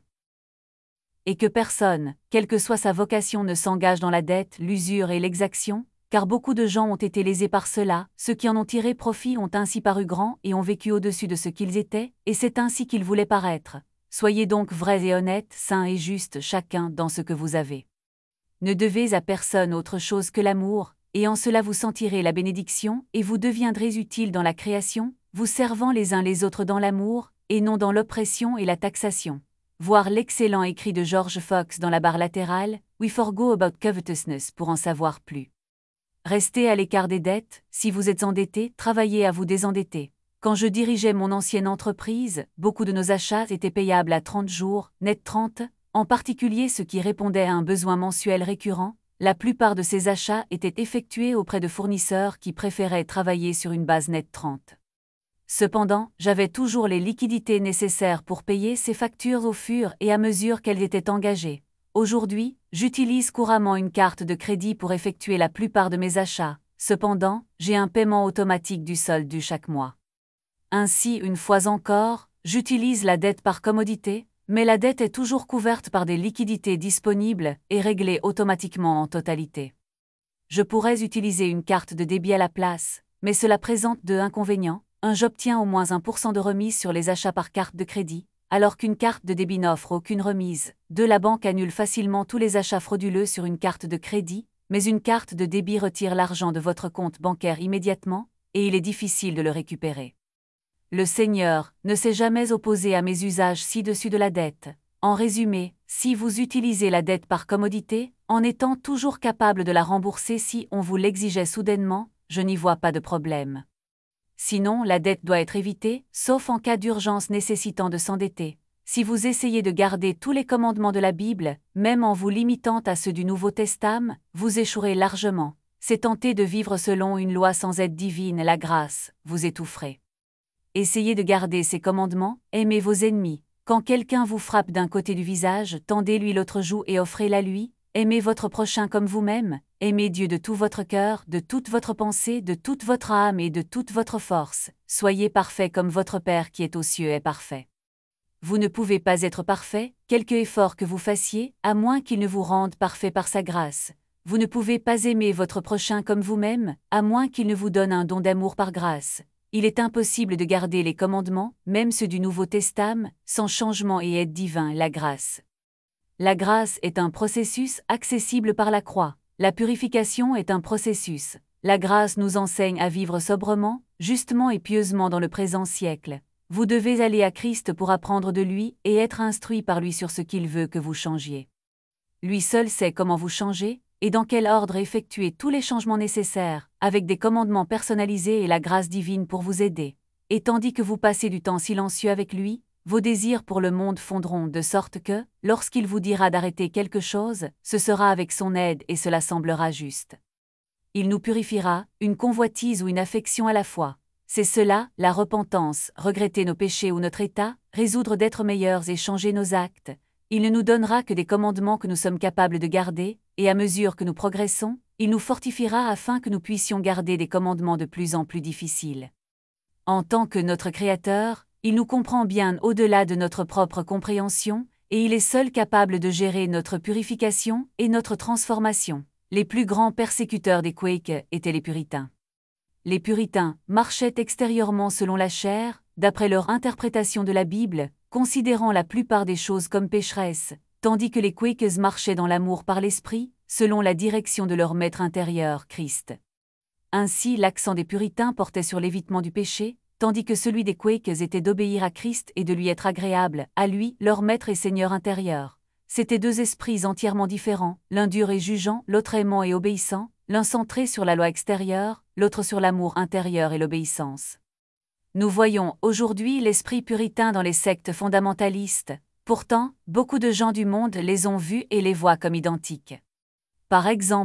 Et que personne, quelle que soit sa vocation, ne s'engage dans la dette, l'usure et l'exaction, car beaucoup de gens ont été lésés par cela, ceux qui en ont tiré profit ont ainsi paru grands et ont vécu au-dessus de ce qu'ils étaient, et c'est ainsi qu'ils voulaient paraître. Soyez donc vrais et honnêtes, saints et justes chacun dans ce que vous avez. Ne devez à personne autre chose que l'amour, et en cela vous sentirez la bénédiction, et vous deviendrez utiles dans la création, vous servant les uns les autres dans l'amour, et non dans l'oppression et la taxation. Voir l'excellent écrit de George Fox dans la barre latérale, We forgo about covetousness pour en savoir plus. Restez à l'écart des dettes, si vous êtes endetté, travaillez à vous désendetter. Quand je dirigeais mon ancienne entreprise, beaucoup de nos achats étaient payables à 30 jours, net 30, en particulier ceux qui répondaient à un besoin mensuel récurrent. La plupart de ces achats étaient effectués auprès de fournisseurs qui préféraient travailler sur une base net 30. Cependant, j'avais toujours les liquidités nécessaires pour payer ces factures au fur et à mesure qu'elles étaient engagées. Aujourd'hui, j'utilise couramment une carte de crédit pour effectuer la plupart de mes achats. Cependant, j'ai un paiement automatique du solde dû chaque mois. Ainsi, une fois encore, j'utilise la dette par commodité, mais la dette est toujours couverte par des liquidités disponibles et réglée automatiquement en totalité. Je pourrais utiliser une carte de débit à la place, mais cela présente deux inconvénients. J'obtiens au moins 1% de remise sur les achats par carte de crédit, alors qu'une carte de débit n'offre aucune remise. 2. La banque annule facilement tous les achats frauduleux sur une carte de crédit, mais une carte de débit retire l'argent de votre compte bancaire immédiatement, et il est difficile de le récupérer. Le Seigneur ne s'est jamais opposé à mes usages ci-dessus de la dette. En résumé, si vous utilisez la dette par commodité, en étant toujours capable de la rembourser si on vous l'exigeait soudainement, je n'y vois pas de problème. Sinon, la dette doit être évitée, sauf en cas d'urgence nécessitant de s'endetter. Si vous essayez de garder tous les commandements de la Bible, même en vous limitant à ceux du Nouveau Testament, vous échouerez largement. C'est tenter de vivre selon une loi sans aide divine, la grâce, vous étoufferez. Essayez de garder ces commandements, aimez vos ennemis. Quand quelqu'un vous frappe d'un côté du visage, tendez-lui l'autre joue et offrez-la lui. Aimez votre prochain comme vous-même, aimez Dieu de tout votre cœur, de toute votre pensée, de toute votre âme et de toute votre force. Soyez parfaits comme votre Père qui est aux cieux est parfait. Vous ne pouvez pas être parfait, quelque effort que vous fassiez, à moins qu'il ne vous rende parfait par sa grâce. Vous ne pouvez pas aimer votre prochain comme vous-même, à moins qu'il ne vous donne un don d'amour par grâce. Il est impossible de garder les commandements, même ceux du Nouveau Testament, sans changement et aide divin, la grâce. La grâce est un processus accessible par la croix. La purification est un processus. La grâce nous enseigne à vivre sobrement, justement et pieusement dans le présent siècle. Vous devez aller à Christ pour apprendre de lui et être instruit par lui sur ce qu'il veut que vous changiez. Lui seul sait comment vous changer, et dans quel ordre effectuer tous les changements nécessaires, avec des commandements personnalisés et la grâce divine pour vous aider. Et tandis que vous passez du temps silencieux avec lui, vos désirs pour le monde fondront de sorte que, lorsqu'il vous dira d'arrêter quelque chose, ce sera avec son aide et cela semblera juste. Il nous purifiera, une convoitise ou une affection à la fois. C'est cela, la repentance, regretter nos péchés ou notre état, résoudre d'être meilleurs et changer nos actes. Il ne nous donnera que des commandements que nous sommes capables de garder, et à mesure que nous progressons, il nous fortifiera afin que nous puissions garder des commandements de plus en plus difficiles. En tant que notre Créateur, il nous comprend bien au-delà de notre propre compréhension, et il est seul capable de gérer notre purification et notre transformation. Les plus grands persécuteurs des Quakes étaient les Puritains. Les Puritains marchaient extérieurement selon la chair, d'après leur interprétation de la Bible, considérant la plupart des choses comme pécheresses, tandis que les Quakes marchaient dans l'amour par l'esprit, selon la direction de leur maître intérieur, Christ. Ainsi, l'accent des Puritains portait sur l'évitement du péché, tandis que celui des Quakes était d'obéir à Christ et de lui être agréable, à lui, leur maître et seigneur intérieur. C'étaient deux esprits entièrement différents, l'un dur et jugeant, l'autre aimant et obéissant, l'un centré sur la loi extérieure, l'autre sur l'amour intérieur et l'obéissance. Nous voyons aujourd'hui l'esprit puritain dans les sectes fondamentalistes, pourtant, beaucoup de gens du monde les ont vus et les voient comme identiques. Par exemple,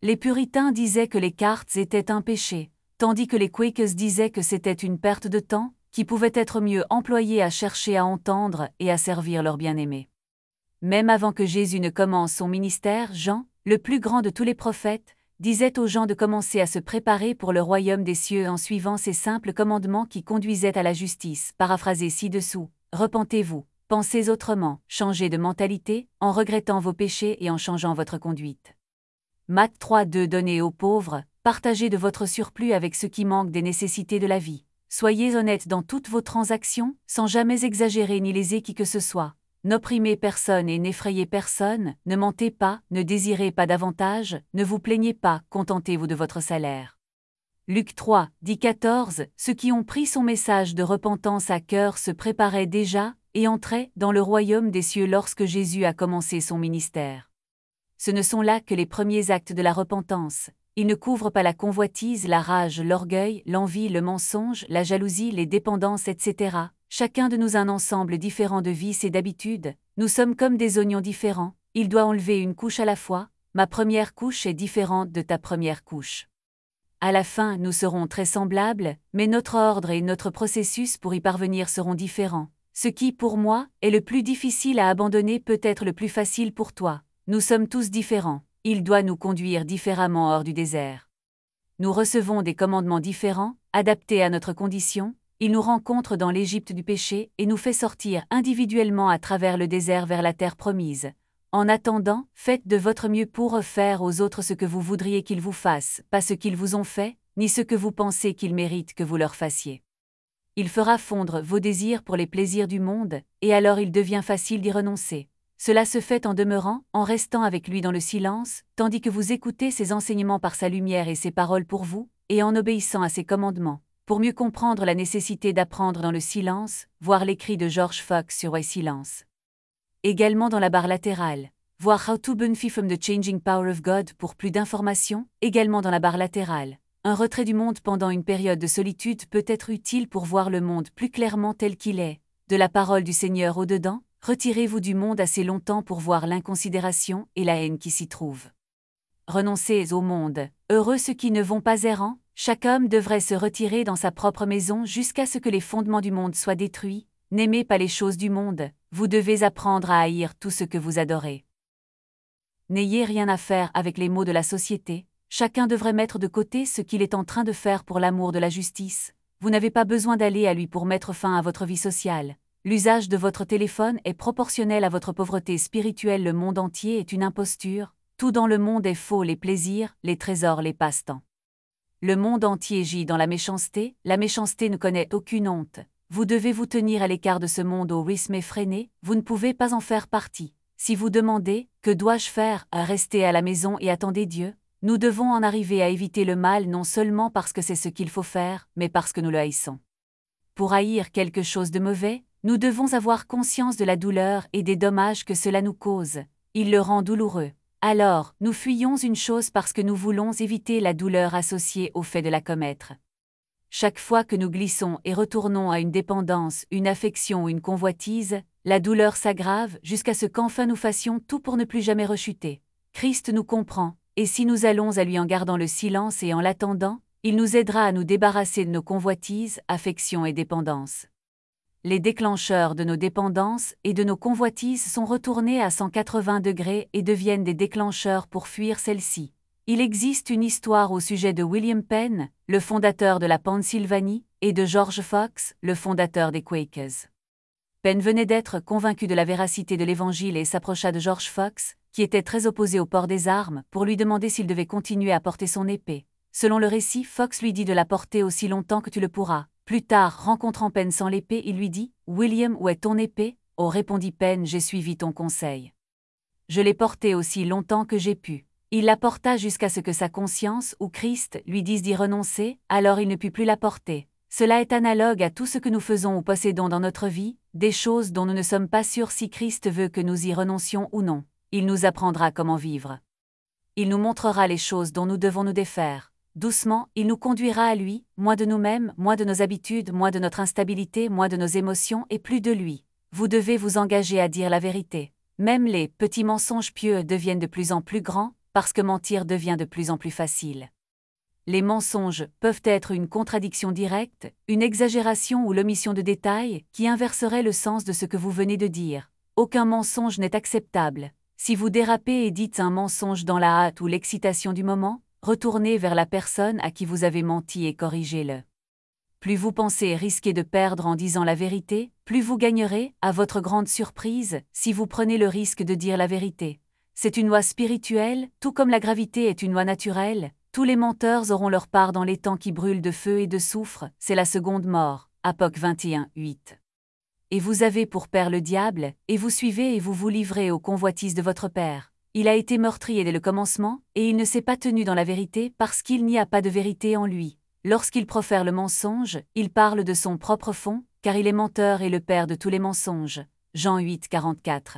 Les puritains disaient que les cartes étaient un péché, tandis que les Quakers disaient que c'était une perte de temps, qui pouvait être mieux employée à chercher à entendre et à servir leur bien-aimé. Même avant que Jésus ne commence son ministère, Jean, le plus grand de tous les prophètes, disait aux gens de commencer à se préparer pour le royaume des cieux en suivant ces simples commandements qui conduisaient à la justice, paraphrasés ci-dessous. Repentez-vous, pensez autrement, changez de mentalité, en regrettant vos péchés et en changeant votre conduite. Matthieu 3:2 Donnez aux pauvres, partagez de votre surplus avec ceux qui manquent des nécessités de la vie. Soyez honnêtes dans toutes vos transactions, sans jamais exagérer ni léser qui que ce soit. N'opprimez personne et n'effrayez personne, ne mentez pas, ne désirez pas davantage, ne vous plaignez pas, contentez-vous de votre salaire. Luc 3:14 Ceux qui ont pris son message de repentance à cœur se préparaient déjà, et entraient dans le royaume des cieux lorsque Jésus a commencé son ministère. Ce ne sont là que les premiers actes de la repentance. Ils ne couvrent pas la convoitise, la rage, l'orgueil, l'envie, le mensonge, la jalousie, les dépendances, etc. Chacun de nous a un ensemble différent de vices et d'habitudes. Nous sommes comme des oignons différents. Il doit enlever une couche à la fois. Ma première couche est différente de ta première couche. À la fin, nous serons très semblables, mais notre ordre et notre processus pour y parvenir seront différents. Ce qui, pour moi, est le plus difficile à abandonner peut être le plus facile pour toi. Nous sommes tous différents. Il doit nous conduire différemment hors du désert. Nous recevons des commandements différents, adaptés à notre condition. Il nous rencontre dans l'Égypte du péché et nous fait sortir individuellement à travers le désert vers la terre promise. En attendant, faites de votre mieux pour faire aux autres ce que vous voudriez qu'ils vous fassent, pas ce qu'ils vous ont fait, ni ce que vous pensez qu'ils méritent que vous leur fassiez. Il fera fondre vos désirs pour les plaisirs du monde, et alors il devient facile d'y renoncer. Cela se fait en demeurant, en restant avec lui dans le silence, tandis que vous écoutez ses enseignements par sa lumière et ses paroles pour vous, et en obéissant à ses commandements. Pour mieux comprendre la nécessité d'apprendre dans le silence, voir l'écrit de George Fox sur Why Silence. Également dans la barre latérale. Voir How to Benefit from the Changing Power of God pour plus d'informations, également dans la barre latérale. Un retrait du monde pendant une période de solitude peut être utile pour voir le monde plus clairement tel qu'il est. De la parole du Seigneur au-dedans, retirez-vous du monde assez longtemps pour voir l'inconsidération et la haine qui s'y trouvent. Renoncez au monde. Heureux ceux qui ne vont pas errant. Chaque homme devrait se retirer dans sa propre maison jusqu'à ce que les fondements du monde soient détruits. N'aimez pas les choses du monde, vous devez apprendre à haïr tout ce que vous adorez. N'ayez rien à faire avec les maux de la société, chacun devrait mettre de côté ce qu'il est en train de faire pour l'amour de la justice. Vous n'avez pas besoin d'aller à lui pour mettre fin à votre vie sociale. L'usage de votre téléphone est proportionnel à votre pauvreté spirituelle. Le monde entier est une imposture, tout dans le monde est faux, les plaisirs, les trésors, les passe-temps. Le monde entier gît dans la méchanceté ne connaît aucune honte. Vous devez vous tenir à l'écart de ce monde au rythme effréné, vous ne pouvez pas en faire partie. Si vous demandez « Que dois-je faire ?» restez à la maison et attendez Dieu. Nous devons en arriver à éviter le mal non seulement parce que c'est ce qu'il faut faire, mais parce que nous le haïssons. Pour haïr quelque chose de mauvais, nous devons avoir conscience de la douleur et des dommages que cela nous cause. Il le rend douloureux. Alors, nous fuyons une chose parce que nous voulons éviter la douleur associée au fait de la commettre. Chaque fois que nous glissons et retournons à une dépendance, une affection ou une convoitise, la douleur s'aggrave jusqu'à ce qu'enfin nous fassions tout pour ne plus jamais rechuter. Christ nous comprend, et si nous allons à lui en gardant le silence et en l'attendant, il nous aidera à nous débarrasser de nos convoitises, affections et dépendances. Les déclencheurs de nos dépendances et de nos convoitises sont retournés à 180 degrés et deviennent des déclencheurs pour fuir celles-ci. Il existe une histoire au sujet de William Penn, le fondateur de la Pennsylvanie, et de George Fox, le fondateur des Quakers. Penn venait d'être convaincu de la véracité de l'Évangile et s'approcha de George Fox, qui était très opposé au port des armes, pour lui demander s'il devait continuer à porter son épée. Selon le récit, Fox lui dit de la porter aussi longtemps que tu le pourras. Plus tard, rencontrant Penn sans l'épée, il lui dit « William, où est ton épée ?» Oh, répondit Penn, j'ai suivi ton conseil. Je l'ai portée aussi longtemps que j'ai pu. Il la porta jusqu'à ce que sa conscience ou Christ lui dise d'y renoncer, alors il ne put plus la porter. Cela est analogue à tout ce que nous faisons ou possédons dans notre vie, des choses dont nous ne sommes pas sûrs si Christ veut que nous y renoncions ou non. Il nous apprendra comment vivre. Il nous montrera les choses dont nous devons nous défaire. Doucement, il nous conduira à lui, moins de nous-mêmes, moins de nos habitudes, moins de notre instabilité, moins de nos émotions et plus de lui. Vous devez vous engager à dire la vérité. Même les petits mensonges pieux deviennent de plus en plus grands, parce que mentir devient de plus en plus facile. Les mensonges peuvent être une contradiction directe, une exagération ou l'omission de détails qui inverserait le sens de ce que vous venez de dire. Aucun mensonge n'est acceptable. Si vous dérapez et dites un mensonge dans la hâte ou l'excitation du moment, retournez vers la personne à qui vous avez menti et corrigez-le. Plus vous pensez risquer de perdre en disant la vérité, plus vous gagnerez, à votre grande surprise, si vous prenez le risque de dire la vérité. C'est une loi spirituelle, tout comme la gravité est une loi naturelle. Tous les menteurs auront leur part dans les temps qui brûlent de feu et de soufre, c'est la seconde mort. Apoc 21, 8. Et vous avez pour père le diable, et vous suivez et vous vous livrez aux convoitises de votre père. Il a été meurtrier dès le commencement, et il ne s'est pas tenu dans la vérité parce qu'il n'y a pas de vérité en lui. Lorsqu'il profère le mensonge, il parle de son propre fond, car il est menteur et le père de tous les mensonges. Jean 8, 44.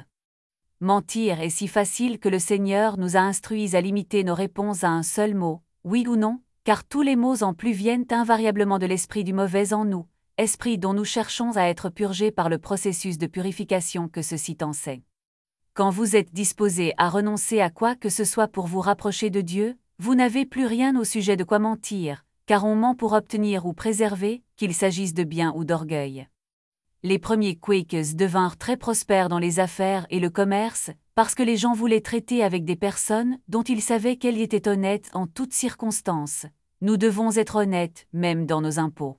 Mentir est si facile que le Seigneur nous a instruits à limiter nos réponses à un seul mot, oui ou non, car tous les mots en plus viennent invariablement de l'esprit du mauvais en nous, esprit dont nous cherchons à être purgés par le processus de purification que ceci enseigne. Quand vous êtes disposé à renoncer à quoi que ce soit pour vous rapprocher de Dieu, vous n'avez plus rien au sujet de quoi mentir, car on ment pour obtenir ou préserver, qu'il s'agisse de bien ou d'orgueil. Les premiers Quakers devinrent très prospères dans les affaires et le commerce, parce que les gens voulaient traiter avec des personnes dont ils savaient qu'elles étaient honnêtes en toutes circonstances. Nous devons être honnêtes, même dans nos impôts.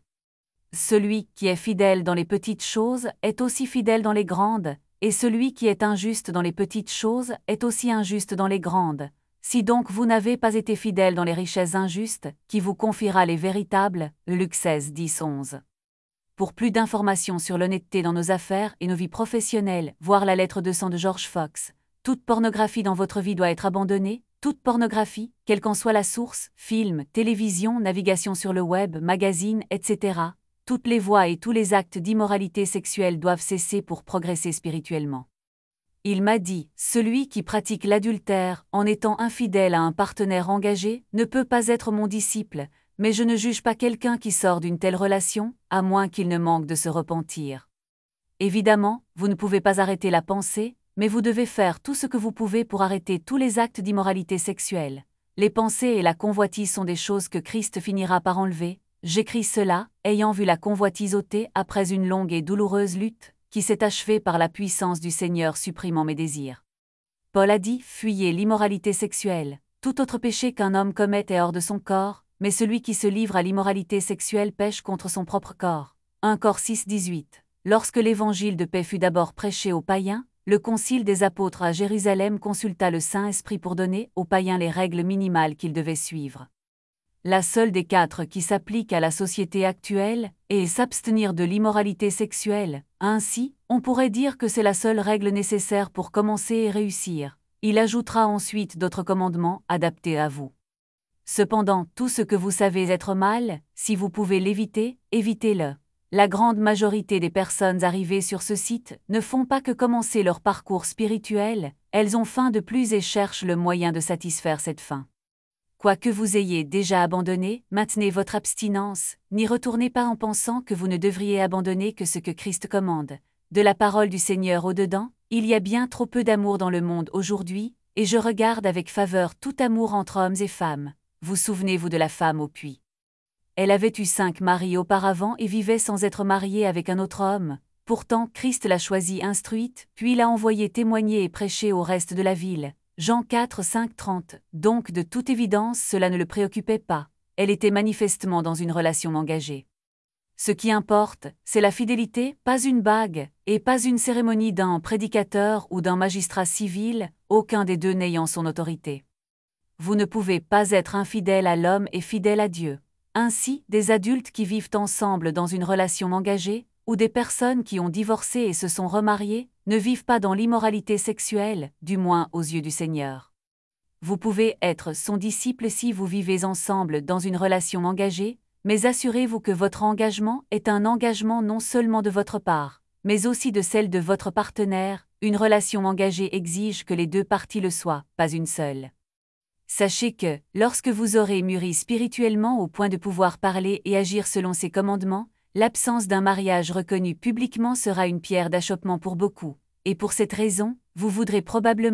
Celui qui est fidèle dans les petites choses est aussi fidèle dans les grandes, et celui qui est injuste dans les petites choses est aussi injuste dans les grandes. Si donc vous n'avez pas été fidèle dans les richesses injustes, qui vous confiera les véritables, Luc 16, 10, 11. Pour plus d'informations sur l'honnêteté dans nos affaires et nos vies professionnelles, voir la lettre 200 de George Fox. Toute pornographie dans votre vie doit être abandonnée, toute pornographie, quelle qu'en soit la source, film, télévision, navigation sur le web, magazine, etc. Toutes les voies et tous les actes d'immoralité sexuelle doivent cesser pour progresser spirituellement. Il m'a dit, celui qui pratique l'adultère, en étant infidèle à un partenaire engagé, ne peut pas être mon disciple, mais je ne juge pas quelqu'un qui sort d'une telle relation, à moins qu'il ne manque de se repentir. Évidemment, vous ne pouvez pas arrêter la pensée, mais vous devez faire tout ce que vous pouvez pour arrêter tous les actes d'immoralité sexuelle. Les pensées et la convoitise sont des choses que Christ finira par enlever. J'écris cela, ayant vu la convoitise ôtée après une longue et douloureuse lutte, qui s'est achevée par la puissance du Seigneur supprimant mes désirs. Paul a dit, fuyez l'immoralité sexuelle. Tout autre péché qu'un homme commet est hors de son corps, mais celui qui se livre à l'immoralité sexuelle pêche contre son propre corps. 1 Cor 6, 18. Lorsque l'évangile de paix fut d'abord prêché aux païens, le concile des apôtres à Jérusalem consulta le Saint-Esprit pour donner aux païens les règles minimales qu'ils devaient suivre. La seule des 4 qui s'applique à la société actuelle est s'abstenir de l'immoralité sexuelle. Ainsi, on pourrait dire que c'est la seule règle nécessaire pour commencer et réussir. Il ajoutera ensuite d'autres commandements adaptés à vous. Cependant, tout ce que vous savez être mal, si vous pouvez l'éviter, évitez-le. La grande majorité des personnes arrivées sur ce site ne font pas que commencer leur parcours spirituel, elles ont faim de plus et cherchent le moyen de satisfaire cette faim. Quoi que vous ayez déjà abandonné, maintenez votre abstinence, n'y retournez pas en pensant que vous ne devriez abandonner que ce que Christ commande. De la parole du Seigneur au-dedans, il y a bien trop peu d'amour dans le monde aujourd'hui, et je regarde avec faveur tout amour entre hommes et femmes. Vous souvenez-vous de la femme au puits? Elle avait eu 5 maris auparavant et vivait sans être mariée avec un autre homme. Pourtant, Christ l'a choisie instruite, puis l'a envoyée témoigner et prêcher au reste de la ville. Jean 4, 5, 30. Donc de toute évidence cela ne le préoccupait pas. Elle était manifestement dans une relation engagée. Ce qui importe, c'est la fidélité, pas une bague, et pas une cérémonie d'un prédicateur ou d'un magistrat civil, aucun des deux n'ayant son autorité. Vous ne pouvez pas être infidèle à l'homme et fidèle à Dieu. Ainsi, des adultes qui vivent ensemble dans une relation engagée, ou des personnes qui ont divorcé et se sont remariées, ne vivent pas dans l'immoralité sexuelle, du moins aux yeux du Seigneur. Vous pouvez être son disciple si vous vivez ensemble dans une relation engagée, mais assurez-vous que votre engagement est un engagement non seulement de votre part, mais aussi de celle de votre partenaire. Une relation engagée exige que les deux parties le soient, pas une seule. Sachez que, lorsque vous aurez mûri spirituellement au point de pouvoir parler et agir selon ses commandements, l'absence d'un mariage reconnu publiquement sera une pierre d'achoppement pour beaucoup, et pour cette raison, vous voudrez probablement,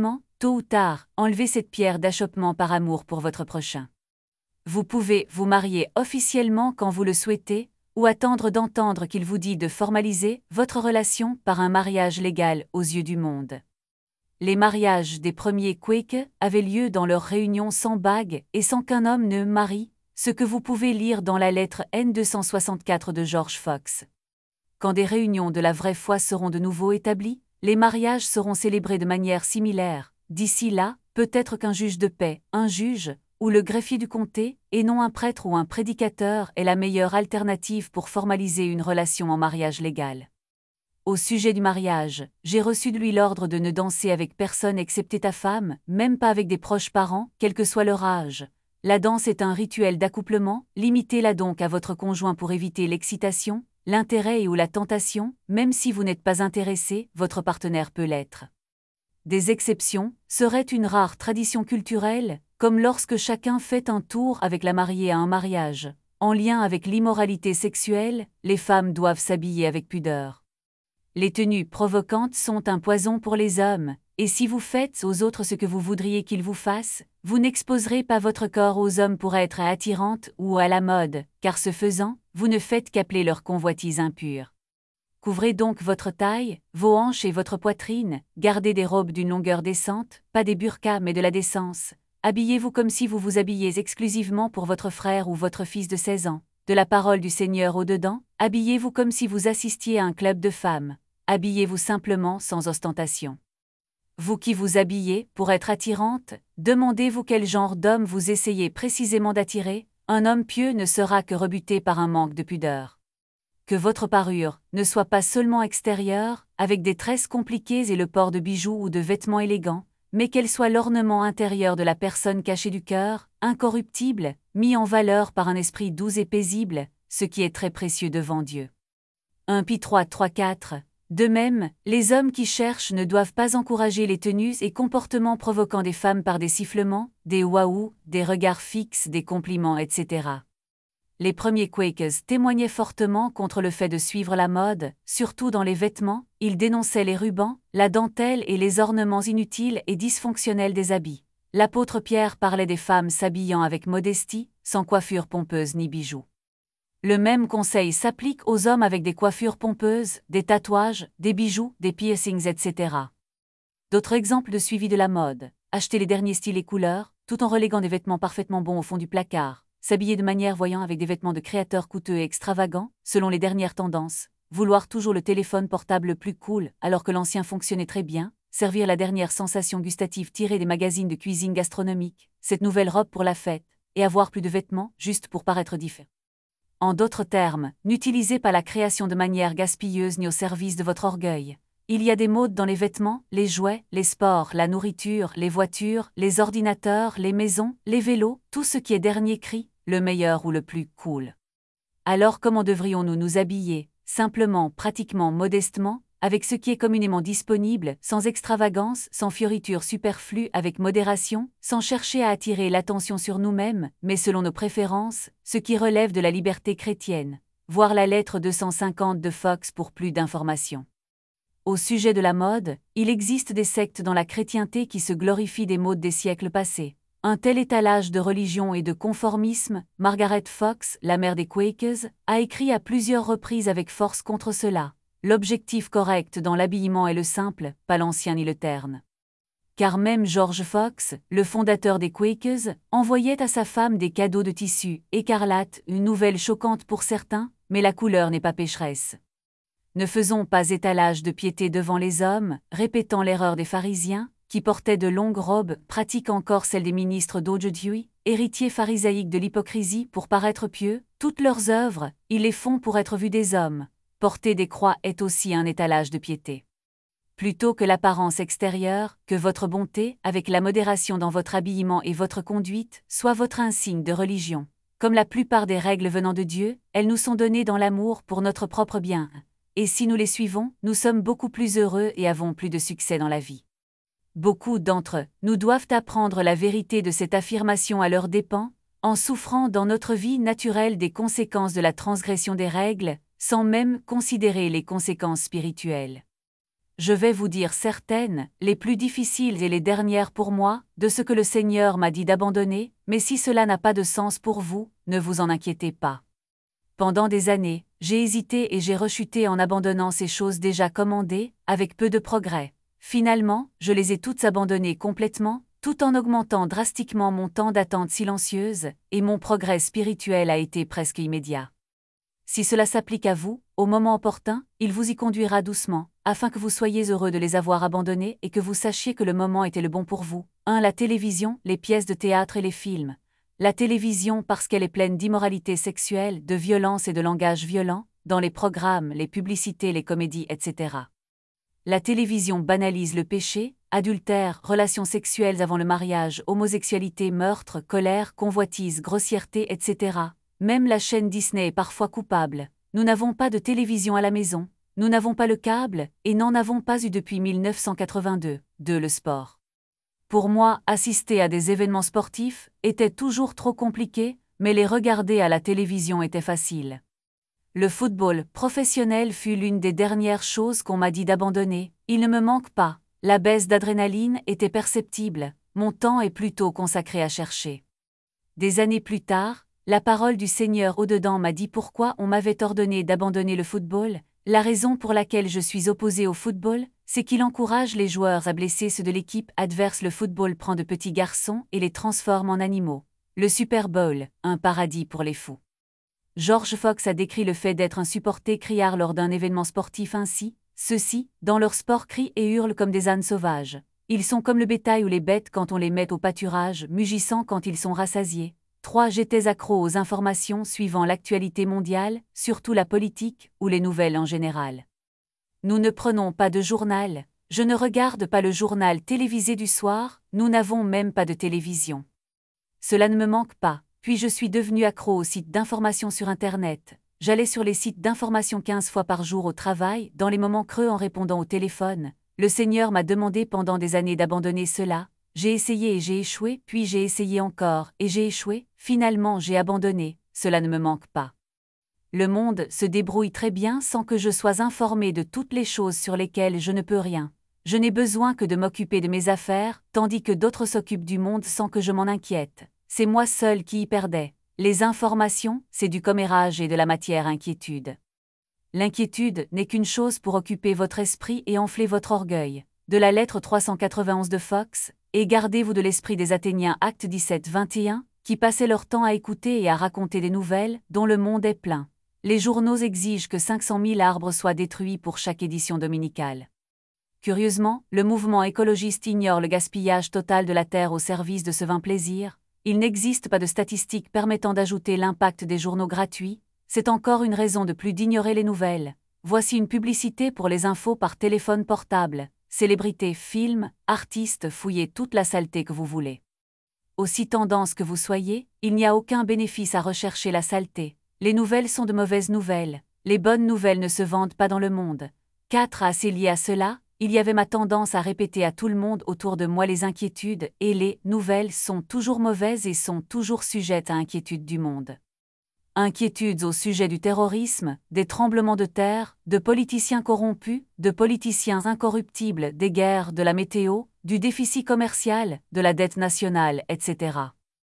Tôt ou tard, enlevez cette pierre d'achoppement par amour pour votre prochain. Vous pouvez vous marier officiellement quand vous le souhaitez, ou attendre d'entendre qu'il vous dit de formaliser votre relation par un mariage légal aux yeux du monde. Les mariages des premiers Quakers avaient lieu dans leur réunion sans bague et sans qu'un homme ne marie, ce que vous pouvez lire dans la lettre N264 de George Fox. Quand des réunions de la vraie foi seront de nouveau établies, les mariages seront célébrés de manière similaire. D'ici là, peut-être qu'un juge de paix, un juge, ou le greffier du comté, et non un prêtre ou un prédicateur est la meilleure alternative pour formaliser une relation en mariage légal. Au sujet du mariage, j'ai reçu de lui l'ordre de ne danser avec personne excepté ta femme, même pas avec des proches parents, quel que soit leur âge. La danse est un rituel d'accouplement, limitez-la donc à votre conjoint pour éviter l'excitation, l'intérêt et ou la tentation, même si vous n'êtes pas intéressé, votre partenaire peut l'être. Des exceptions seraient une rare tradition culturelle, comme lorsque chacun fait un tour avec la mariée à un mariage. En lien avec l'immoralité sexuelle, les femmes doivent s'habiller avec pudeur. Les tenues provocantes sont un poison pour les hommes, et si vous faites aux autres ce que vous voudriez qu'ils vous fassent, vous n'exposerez pas votre corps aux hommes pour être attirante ou à la mode, car ce faisant, vous ne faites qu'appeler leur convoitise impure. Couvrez donc votre taille, vos hanches et votre poitrine, gardez des robes d'une longueur décente, pas des burqas mais de la décence. Habillez-vous comme si vous vous habilliez exclusivement pour votre frère ou votre fils de 16 ans. De la parole du Seigneur au-dedans, habillez-vous comme si vous assistiez à un club de femmes. Habillez-vous simplement sans ostentation. Vous qui vous habillez pour être attirante, demandez-vous quel genre d'homme vous essayez précisément d'attirer. Un homme pieux ne sera que rebuté par un manque de pudeur. Que votre parure ne soit pas seulement extérieure, avec des tresses compliquées et le port de bijoux ou de vêtements élégants, mais qu'elle soit l'ornement intérieur de la personne cachée du cœur, incorruptible, mis en valeur par un esprit doux et paisible, ce qui est très précieux devant Dieu. 1 Pi 3:4. De même, les hommes qui cherchent ne doivent pas encourager les tenues et comportements provoquant des femmes par des sifflements, des waouh, des regards fixes, des compliments, etc. Les premiers Quakers témoignaient fortement contre le fait de suivre la mode, surtout dans les vêtements, ils dénonçaient les rubans, la dentelle et les ornements inutiles et dysfonctionnels des habits. L'apôtre Pierre parlait des femmes s'habillant avec modestie, sans coiffure pompeuse ni bijoux. Le même conseil s'applique aux hommes avec des coiffures pompeuses, des tatouages, des bijoux, des piercings, etc. D'autres exemples de suivi de la mode. Acheter les derniers styles et couleurs, tout en reléguant des vêtements parfaitement bons au fond du placard. S'habiller de manière voyant avec des vêtements de créateurs coûteux et extravagants, selon les dernières tendances. Vouloir toujours le téléphone portable le plus cool, alors que l'ancien fonctionnait très bien. Servir la dernière sensation gustative tirée des magazines de cuisine gastronomique. Cette nouvelle robe pour la fête. Et avoir plus de vêtements, juste pour paraître différent. En d'autres termes, n'utilisez pas la création de manière gaspilleuse ni au service de votre orgueil. Il y a des modes dans les vêtements, les jouets, les sports, la nourriture, les voitures, les ordinateurs, les maisons, les vélos, tout ce qui est dernier cri, le meilleur ou le plus cool. Alors comment devrions-nous nous habiller, simplement, pratiquement, modestement, avec ce qui est communément disponible, sans extravagance, sans fioritures superflues, avec modération, sans chercher à attirer l'attention sur nous-mêmes, mais selon nos préférences, ce qui relève de la liberté chrétienne. Voir la lettre 250 de Fox pour plus d'informations. Au sujet de la mode, il existe des sectes dans la chrétienté qui se glorifient des modes des siècles passés. Un tel étalage de religion et de conformisme, Margaret Fox, la mère des Quakers, a écrit à plusieurs reprises avec force contre cela. L'objectif correct dans l'habillement est le simple, pas l'ancien ni le terne. Car même George Fox, le fondateur des Quakers, envoyait à sa femme des cadeaux de tissu écarlate, une nouvelle choquante pour certains, mais la couleur n'est pas pécheresse. Ne faisons pas étalage de piété devant les hommes, répétant l'erreur des pharisiens, qui portaient de longues robes, pratiquent encore celle des ministres d'aujourd'hui, héritiers pharisaïques de l'hypocrisie pour paraître pieux, toutes leurs œuvres, ils les font pour être vus des hommes. Porter des croix est aussi un étalage de piété. Plutôt que l'apparence extérieure, que votre bonté, avec la modération dans votre habillement et votre conduite, soit votre insigne de religion. Comme la plupart des règles venant de Dieu, elles nous sont données dans l'amour pour notre propre bien. Et si nous les suivons, nous sommes beaucoup plus heureux et avons plus de succès dans la vie. Beaucoup d'entre nous doivent apprendre la vérité de cette affirmation à leurs dépens, en souffrant dans notre vie naturelle des conséquences de la transgression des règles, sans même considérer les conséquences spirituelles. je vais vous dire certaines, les plus difficiles et les dernières pour moi, de ce que le Seigneur m'a dit d'abandonner, mais si cela n'a pas de sens pour vous, ne vous en inquiétez pas. Pendant des années, j'ai hésité et j'ai rechuté en abandonnant ces choses déjà commandées, avec peu de progrès. Finalement, je les ai toutes abandonnées complètement, tout en augmentant drastiquement mon temps d'attente silencieuse, et mon progrès spirituel a été presque immédiat. Si cela s'applique à vous, au moment opportun, il vous y conduira doucement, afin que vous soyez heureux de les avoir abandonnés et que vous sachiez que le moment était le bon pour vous. 1. La télévision, les pièces de théâtre et les films. La télévision parce qu'elle est pleine d'immoralité sexuelle, de violence et de langage violent, dans les programmes, les publicités, les comédies, etc. La télévision banalise le péché, adultère, relations sexuelles avant le mariage, homosexualité, meurtre, colère, convoitise, grossièreté, etc. Même la chaîne Disney est parfois coupable. Nous n'avons pas de télévision à la maison, nous n'avons pas le câble, et n'en avons pas eu depuis 1982. 2. Le sport. Pour moi, assister à des événements sportifs était toujours trop compliqué, mais les regarder à la télévision était facile. Le football professionnel fut l'une des dernières choses qu'on m'a dit d'abandonner. Il ne me manque pas. La baisse d'adrénaline était perceptible. Mon temps est plutôt consacré à chercher. Des années plus tard, la parole du Seigneur au-dedans m'a dit pourquoi on m'avait ordonné d'abandonner le football. La raison pour laquelle je suis opposé au football, c'est qu'il encourage les joueurs à blesser ceux de l'équipe adverse. Le football prend de petits garçons et les transforme en animaux. Le Super Bowl, un paradis pour les fous. George Fox a décrit le fait d'être un supporter criard lors d'un événement sportif ainsi. Ceux-ci, dans leur sport, crient et hurlent comme des ânes sauvages. Ils sont comme le bétail ou les bêtes quand on les met au pâturage, mugissant quand ils sont rassasiés. 3. J'étais accro aux informations suivant l'actualité mondiale, surtout la politique ou les nouvelles en général. Nous ne prenons pas de journal, je ne regarde pas le journal télévisé du soir, nous n'avons même pas de télévision. Cela ne me manque pas, puis je suis devenu accro aux sites d'information sur Internet. J'allais sur les sites d'information 15 fois par jour au travail, dans les moments creux en répondant au téléphone. Le Seigneur m'a demandé pendant des années d'abandonner cela. J'ai essayé et j'ai échoué, puis j'ai essayé encore, et j'ai échoué, finalement j'ai abandonné, cela ne me manque pas. Le monde se débrouille très bien sans que je sois informé de toutes les choses sur lesquelles je ne peux rien. Je n'ai besoin que de m'occuper de mes affaires, tandis que d'autres s'occupent du monde sans que je m'en inquiète. C'est moi seul qui y perdais. Les informations, c'est du commérage et de la matière inquiétude. L'inquiétude n'est qu'une chose pour occuper votre esprit et enfler votre orgueil. De la lettre 391 de Fox, et gardez-vous de l'esprit des Athéniens acte 17-21, qui passaient leur temps à écouter et à raconter des nouvelles, dont le monde est plein. Les journaux exigent que 500 000 arbres soient détruits pour chaque édition dominicale. Curieusement, le mouvement écologiste ignore le gaspillage total de la terre au service de ce vain plaisir. Il n'existe pas de statistiques permettant d'ajouter l'impact des journaux gratuits. C'est encore une raison de plus d'ignorer les nouvelles. Voici une publicité pour les infos par téléphone portable. Célébrités, films, artistes, fouillez toute la saleté que vous voulez. Aussi tendance que vous soyez, il n'y a aucun bénéfice à rechercher la saleté. Les nouvelles sont de mauvaises nouvelles. Les bonnes nouvelles ne se vendent pas dans le monde. 4. Assez lié à cela, il y avait ma tendance à répéter à tout le monde autour de moi les inquiétudes, et les nouvelles sont toujours mauvaises et sont toujours sujettes à inquiétude du monde. Inquiétudes au sujet du terrorisme, des tremblements de terre, de politiciens corrompus, de politiciens incorruptibles, des guerres, de la météo, du déficit commercial, de la dette nationale, etc.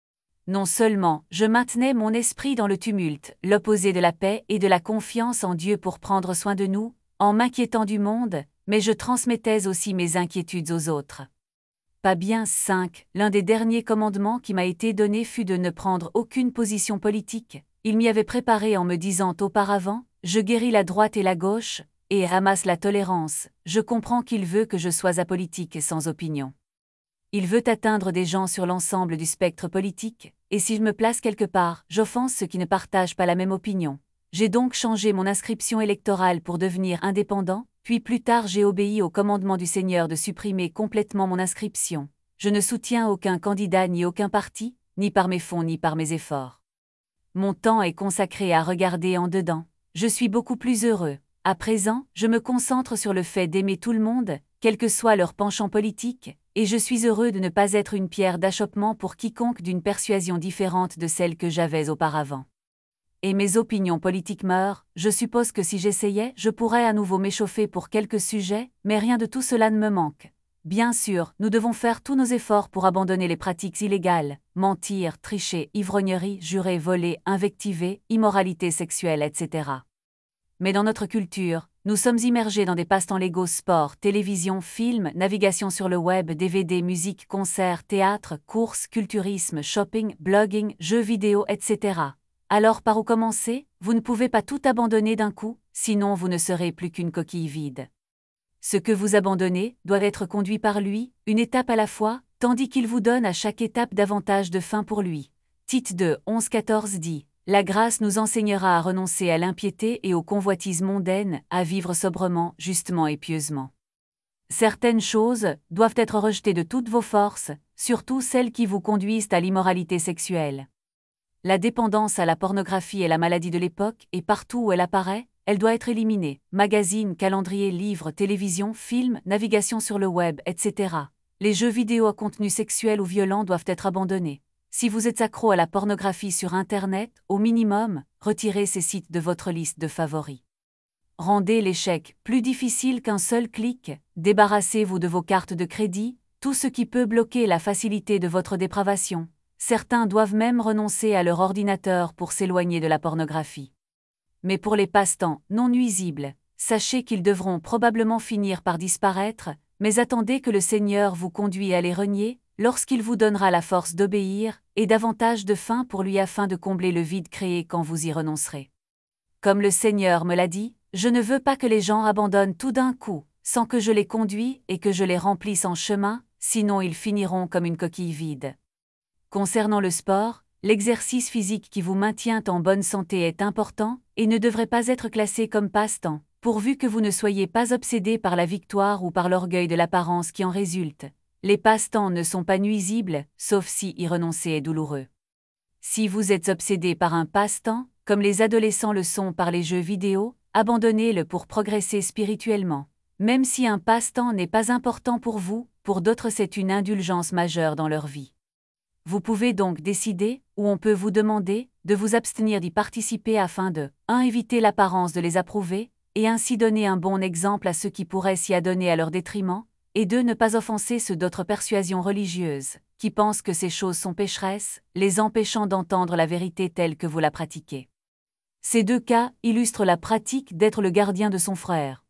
Non seulement je maintenais mon esprit dans le tumulte, l'opposé de la paix et de la confiance en Dieu pour prendre soin de nous, en m'inquiétant du monde, mais je transmettais aussi mes inquiétudes aux autres. Pas bien. 5. L'un des derniers commandements qui m'a été donné fut de ne prendre aucune position politique. Il m'y avait préparé en me disant auparavant, je guéris la droite et la gauche, et ramasse la tolérance, je comprends qu'il veut que je sois apolitique et sans opinion. Il veut atteindre des gens sur l'ensemble du spectre politique, et si je me place quelque part, j'offense ceux qui ne partagent pas la même opinion. J'ai donc changé mon inscription électorale pour devenir indépendant, puis plus tard j'ai obéi au commandement du Seigneur de supprimer complètement mon inscription. Je ne soutiens aucun candidat ni aucun parti, ni par mes fonds ni par mes efforts. Mon temps est consacré à regarder en dedans. Je suis beaucoup plus heureux. À présent, je me concentre sur le fait d'aimer tout le monde, quel que soit leur penchant politique, et je suis heureux de ne pas être une pierre d'achoppement pour quiconque d'une persuasion différente de celle que j'avais auparavant. et mes opinions politiques meurent, je suppose que si j'essayais, je pourrais à nouveau m'échauffer pour quelques sujets, mais rien de tout cela ne me manque. Bien sûr, nous devons faire tous nos efforts pour abandonner les pratiques illégales, mentir, tricher, ivrognerie, jurer, voler, invectiver, immoralité sexuelle, etc. Mais dans notre culture, nous sommes immergés dans des passe-temps légaux, sport, télévision, films, navigation sur le web, DVD, musique, concerts, théâtre, courses, culturisme, shopping, blogging, jeux vidéo, etc. Alors par où commencer? Vous ne pouvez pas tout abandonner d'un coup, sinon vous ne serez plus qu'une coquille vide. Ce que vous abandonnez doit être conduit par lui, une étape à la fois, tandis qu'il vous donne à chaque étape davantage de fin pour lui. Tite 2, 11-14 dit: la grâce nous enseignera à renoncer à l'impiété et aux convoitises mondaines, à vivre sobrement, justement et pieusement. Certaines choses doivent être rejetées de toutes vos forces, surtout celles qui vous conduisent à l'immoralité sexuelle. La dépendance à la pornographie est la maladie de l'époque et partout où elle apparaît, elle doit être éliminée. Magazines, calendriers, livres, télévision, films, navigation sur le web, etc. Les jeux vidéo à contenu sexuel ou violent doivent être abandonnés. Si vous êtes accro à la pornographie sur Internet, au minimum, retirez ces sites de votre liste de favoris. Rendez l'échec plus difficile qu'un seul clic, débarrassez-vous de vos cartes de crédit, tout ce qui peut bloquer la facilité de votre dépravation. Certains doivent même renoncer à leur ordinateur pour s'éloigner de la pornographie. Mais pour les passe-temps non nuisibles, sachez qu'ils devront probablement finir par disparaître, mais attendez que le Seigneur vous conduise à les renier, lorsqu'il vous donnera la force d'obéir, et davantage de faim pour lui afin de combler le vide créé quand vous y renoncerez. Comme le Seigneur me l'a dit, je ne veux pas que les gens abandonnent tout d'un coup, sans que je les conduise et que je les remplisse en chemin, sinon ils finiront comme une coquille vide. Concernant le sport, l'exercice physique qui vous maintient en bonne santé est important et ne devrait pas être classé comme passe-temps, pourvu que vous ne soyez pas obsédé par la victoire ou par l'orgueil de l'apparence qui en résulte. Les passe-temps ne sont pas nuisibles, sauf si y renoncer est douloureux. Si vous êtes obsédé par un passe-temps, comme les adolescents le sont par les jeux vidéo, abandonnez-le pour progresser spirituellement. Même si un passe-temps n'est pas important pour vous, pour d'autres c'est une indulgence majeure dans leur vie. Vous pouvez donc décider, ou on peut vous demander, de vous abstenir d'y participer afin de 1. Éviter l'apparence de les approuver, et ainsi donner un bon exemple à ceux qui pourraient s'y adonner à leur détriment, et 2. Ne pas offenser ceux d'autres persuasions religieuses, qui pensent que ces choses sont pécheresses, les empêchant d'entendre la vérité telle que vous la pratiquez. Ces 2 cas illustrent la pratique d'être le gardien de son frère.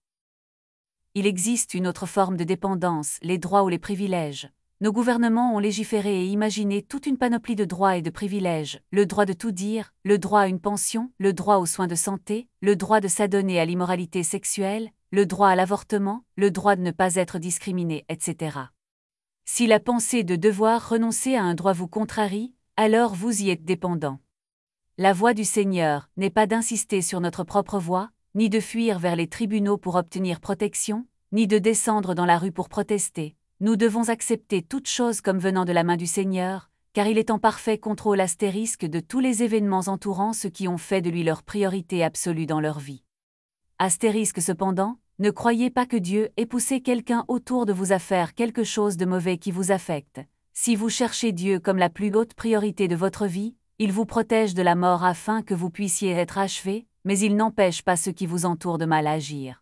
Il existe une autre forme de dépendance, les droits ou les privilèges. Nos gouvernements ont légiféré et imaginé toute une panoplie de droits et de privilèges, le droit de tout dire, le droit à une pension, le droit aux soins de santé, le droit de s'adonner à l'immoralité sexuelle, le droit à l'avortement, le droit de ne pas être discriminé, etc. Si la pensée de devoir renoncer à un droit vous contrarie, alors vous y êtes dépendant. La voie du Seigneur n'est pas d'insister sur notre propre voie, ni de fuir vers les tribunaux pour obtenir protection, ni de descendre dans la rue pour protester. Nous devons accepter toute chose comme venant de la main du Seigneur, car il est en parfait contrôle astérisque de tous les événements entourant ceux qui ont fait de lui leur priorité absolue dans leur vie. Astérisque cependant, ne croyez pas que Dieu ait poussé quelqu'un autour de vous à faire quelque chose de mauvais qui vous affecte. Si vous cherchez Dieu comme la plus haute priorité de votre vie, il vous protège de la mort afin que vous puissiez être achevés, mais il n'empêche pas ceux qui vous entourent de mal agir.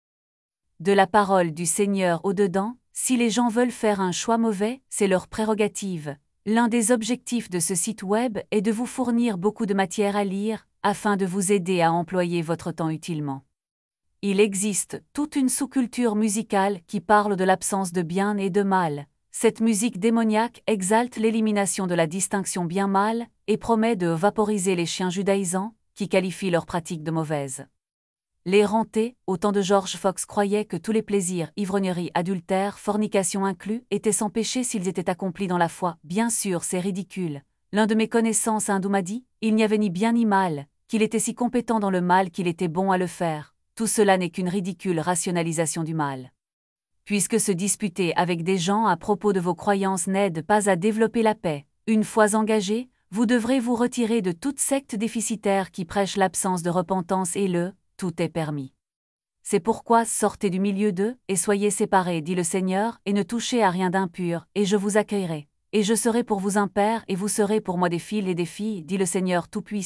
De la parole du Seigneur au-dedans, si les gens veulent faire un choix mauvais, c'est leur prérogative. L'un des objectifs de ce site web est de vous fournir beaucoup de matière à lire, afin de vous aider à employer votre temps utilement. Il existe toute une sous-culture musicale qui parle de l'absence de bien et de mal. Cette musique démoniaque exalte l'élimination de la distinction bien-mal et promet de vaporiser les chiens judaïsants, qui qualifient leurs pratiques de mauvaises. Les rentés, au temps de George Fox, croyaient que tous les plaisirs, ivrognerie, adultère, fornication inclus, étaient sans péché s'ils étaient accomplis dans la foi. Bien sûr, c'est ridicule. L'un de mes connaissances hindous m'a dit, il n'y avait ni bien ni mal, qu'il était si compétent dans le mal qu'il était bon à le faire. Tout cela n'est qu'une ridicule rationalisation du mal. Puisque se disputer avec des gens à propos de vos croyances n'aide pas à développer la paix, une fois engagé, vous devrez vous retirer de toute secte déficitaire qui prêche l'absence de repentance et tout est permis. C'est pourquoi sortez du milieu d'eux, et soyez séparés, dit le Seigneur, et ne touchez à rien d'impur, et je vous accueillerai. Et je serai pour vous un père, et vous serez pour moi des fils et des filles, dit le Seigneur Tout-Puissant.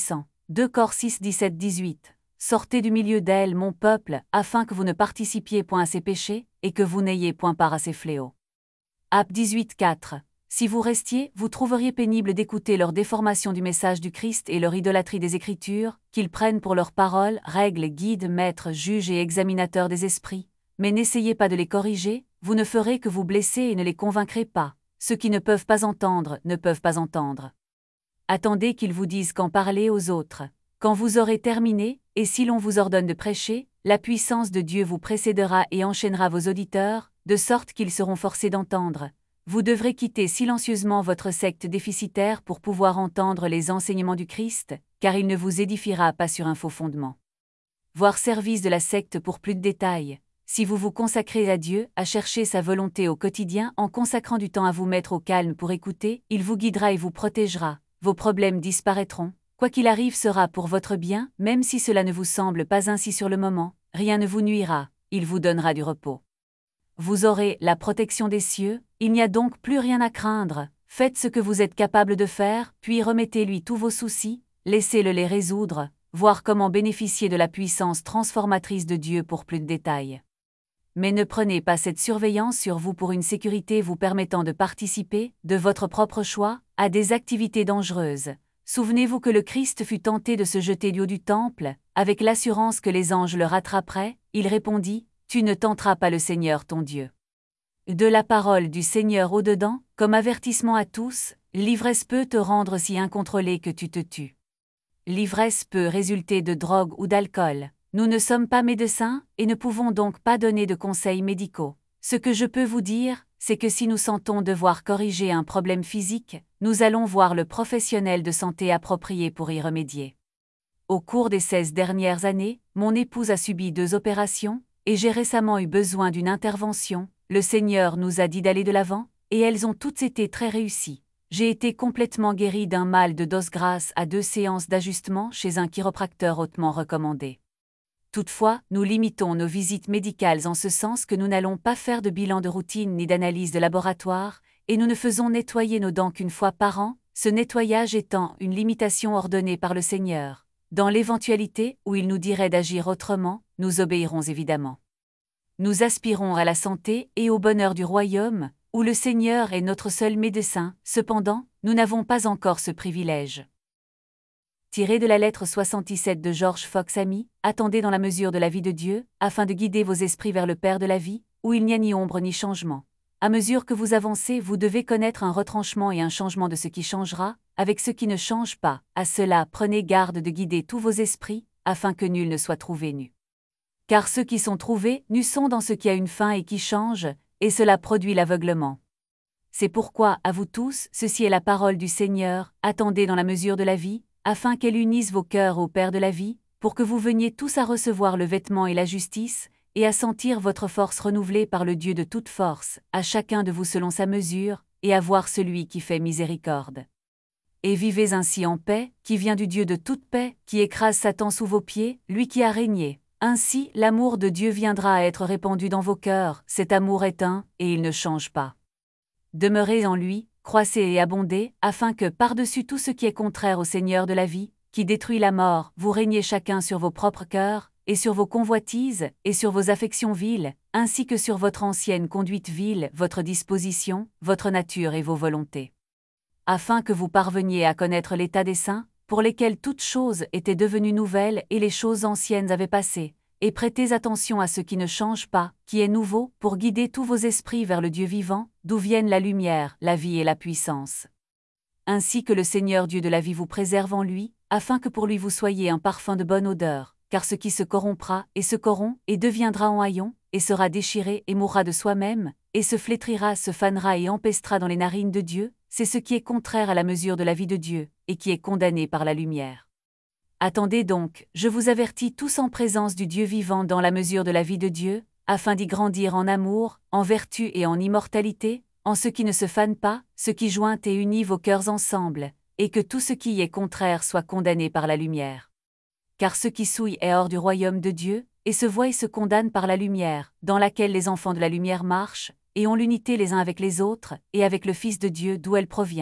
2 Cor 6, 17-18. Sortez du milieu d'elle, mon peuple, afin que vous ne participiez point à ses péchés, et que vous n'ayez point part à ses fléaux. Apôtres 18, 4. Si vous restiez, vous trouveriez pénible d'écouter leur déformation du message du Christ et leur idolâtrie des Écritures, qu'ils prennent pour leurs paroles, règles, guides, maîtres, juges et examinateurs des esprits. Mais n'essayez pas de les corriger, vous ne ferez que vous blesser et ne les convaincrez pas. Ceux qui ne peuvent pas entendre, ne peuvent pas entendre. Attendez qu'ils vous disent qu'en parler aux autres. Quand vous aurez terminé, et si l'on vous ordonne de prêcher, la puissance de Dieu vous précédera et enchaînera vos auditeurs, de sorte qu'ils seront forcés d'entendre. Vous devrez quitter silencieusement votre secte déficitaire pour pouvoir entendre les enseignements du Christ, car il ne vous édifiera pas sur un faux fondement. Voir service de la secte pour plus de détails. Si vous vous consacrez à Dieu, à chercher sa volonté au quotidien en consacrant du temps à vous mettre au calme pour écouter, il vous guidera et vous protégera. Vos problèmes disparaîtront. Quoi qu'il arrive sera pour votre bien, même si cela ne vous semble pas ainsi sur le moment, rien ne vous nuira, il vous donnera du repos. Vous aurez la protection des cieux, il n'y a donc plus rien à craindre, faites ce que vous êtes capable de faire, puis remettez-lui tous vos soucis, laissez-le les résoudre, voir comment bénéficier de la puissance transformatrice de Dieu pour plus de détails. Mais ne prenez pas cette surveillance sur vous pour une sécurité vous permettant de participer, de votre propre choix, à des activités dangereuses. Souvenez-vous que le Christ fut tenté de se jeter du haut du temple, avec l'assurance que les anges le rattraperaient, il répondit, « Tu ne tenteras pas le Seigneur ton Dieu. » De la parole du Seigneur au-dedans, comme avertissement à tous, l'ivresse peut te rendre si incontrôlé que tu te tues. L'ivresse peut résulter de drogue ou d'alcool. Nous ne sommes pas médecins, et ne pouvons donc pas donner de conseils médicaux. Ce que je peux vous dire, c'est que si nous sentons devoir corriger un problème physique, nous allons voir le professionnel de santé approprié pour y remédier. Au cours des 16 dernières années, mon épouse a subi 2 opérations, et j'ai récemment eu besoin d'une intervention. Le Seigneur nous a dit d'aller de l'avant, et elles ont toutes été très réussies. J'ai été complètement guérie d'un mal de dos grâce à 2 séances d'ajustement chez un chiropracteur hautement recommandé. Toutefois, nous limitons nos visites médicales en ce sens que nous n'allons pas faire de bilan de routine ni d'analyse de laboratoire, et nous ne faisons nettoyer nos dents qu'une fois par an, ce nettoyage étant une limitation ordonnée par le Seigneur. Dans l'éventualité où il nous dirait d'agir autrement, nous obéirons évidemment. Nous aspirons à la santé et au bonheur du royaume, où le Seigneur est notre seul médecin, cependant, nous n'avons pas encore ce privilège. Tiré de la lettre 77 de George Fox Ami, attendez dans la mesure de la vie de Dieu, afin de guider vos esprits vers le Père de la vie, où il n'y a ni ombre ni changement. À mesure que vous avancez, vous devez connaître un retranchement et un changement de ce qui changera, avec ce qui ne change pas. À cela, prenez garde de guider tous vos esprits, afin que nul ne soit trouvé nu. Car ceux qui sont trouvés nus sont dans ce qui a une fin et qui change, et cela produit l'aveuglement. C'est pourquoi, à vous tous, ceci est la parole du Seigneur, attendez dans la mesure de la vie, afin qu'elle unisse vos cœurs au Père de la vie, pour que vous veniez tous à recevoir le vêtement et la justice, et à sentir votre force renouvelée par le Dieu de toute force, à chacun de vous selon sa mesure, et à voir celui qui fait miséricorde. Et vivez ainsi en paix, qui vient du Dieu de toute paix, qui écrase Satan sous vos pieds, lui qui a régné. Ainsi, l'amour de Dieu viendra à être répandu dans vos cœurs, cet amour est un, et il ne change pas. Demeurez en lui, croissez et abondez, afin que, par-dessus tout ce qui est contraire au Seigneur de la vie, qui détruit la mort, vous régniez chacun sur vos propres cœurs, et sur vos convoitises, et sur vos affections viles, ainsi que sur votre ancienne conduite vile, votre disposition, votre nature et vos volontés. Afin que vous parveniez à connaître l'état des saints, pour lesquels toutes choses étaient devenues nouvelles et les choses anciennes avaient passé, et prêtez attention à ce qui ne change pas, qui est nouveau, pour guider tous vos esprits vers le Dieu vivant, d'où viennent la lumière, la vie et la puissance. Ainsi que le Seigneur Dieu de la vie vous préserve en lui, afin que pour lui vous soyez un parfum de bonne odeur, car ce qui se corrompra et se corrompt et deviendra en haillon, et sera déchiré et mourra de soi-même, et se flétrira, se fanera et empestera dans les narines de Dieu, c'est ce qui est contraire à la mesure de la vie de Dieu, et qui est condamné par la lumière. Attendez donc, je vous avertis tous en présence du Dieu vivant dans la mesure de la vie de Dieu, afin d'y grandir en amour, en vertu et en immortalité, en ce qui ne se fane pas, ce qui joint et unit vos cœurs ensemble, et que tout ce qui y est contraire soit condamné par la lumière. Car ce qui souille est hors du royaume de Dieu, et se voit et se condamne par la lumière, dans laquelle les enfants de la lumière marchent, et ont l'unité les uns avec les autres, et avec le Fils de Dieu d'où elle provient.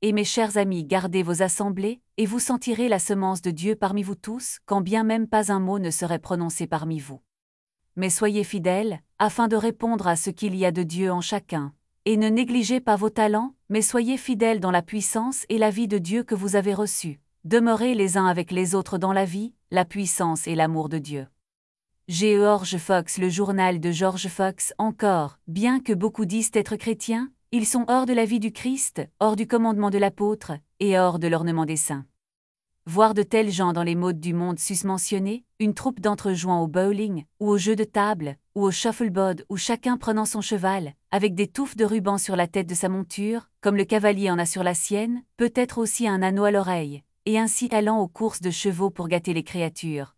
et mes chers amis, gardez vos assemblées, et vous sentirez la semence de Dieu parmi vous tous, quand bien même pas un mot ne serait prononcé parmi vous. Mais soyez fidèles, afin de répondre à ce qu'il y a de Dieu en chacun. Et ne négligez pas vos talents, mais soyez fidèles dans la puissance et la vie de Dieu que vous avez reçue. Demeurez les uns avec les autres dans la vie, la puissance et l'amour de Dieu. George Fox. Le journal de George Fox. Encore, bien que beaucoup disent être chrétiens, ils sont hors de la vie du Christ, hors du commandement de l'apôtre, et hors de l'ornement des saints. Voir de tels gens dans les modes du monde susmentionnés, une troupe d'entre eux jouant au bowling, ou au jeu de table, ou au shuffleboard, ou chacun prenant son cheval, avec des touffes de ruban sur la tête de sa monture, comme le cavalier en a sur la sienne, peut-être aussi un anneau à l'oreille, et ainsi allant aux courses de chevaux pour gâter les créatures.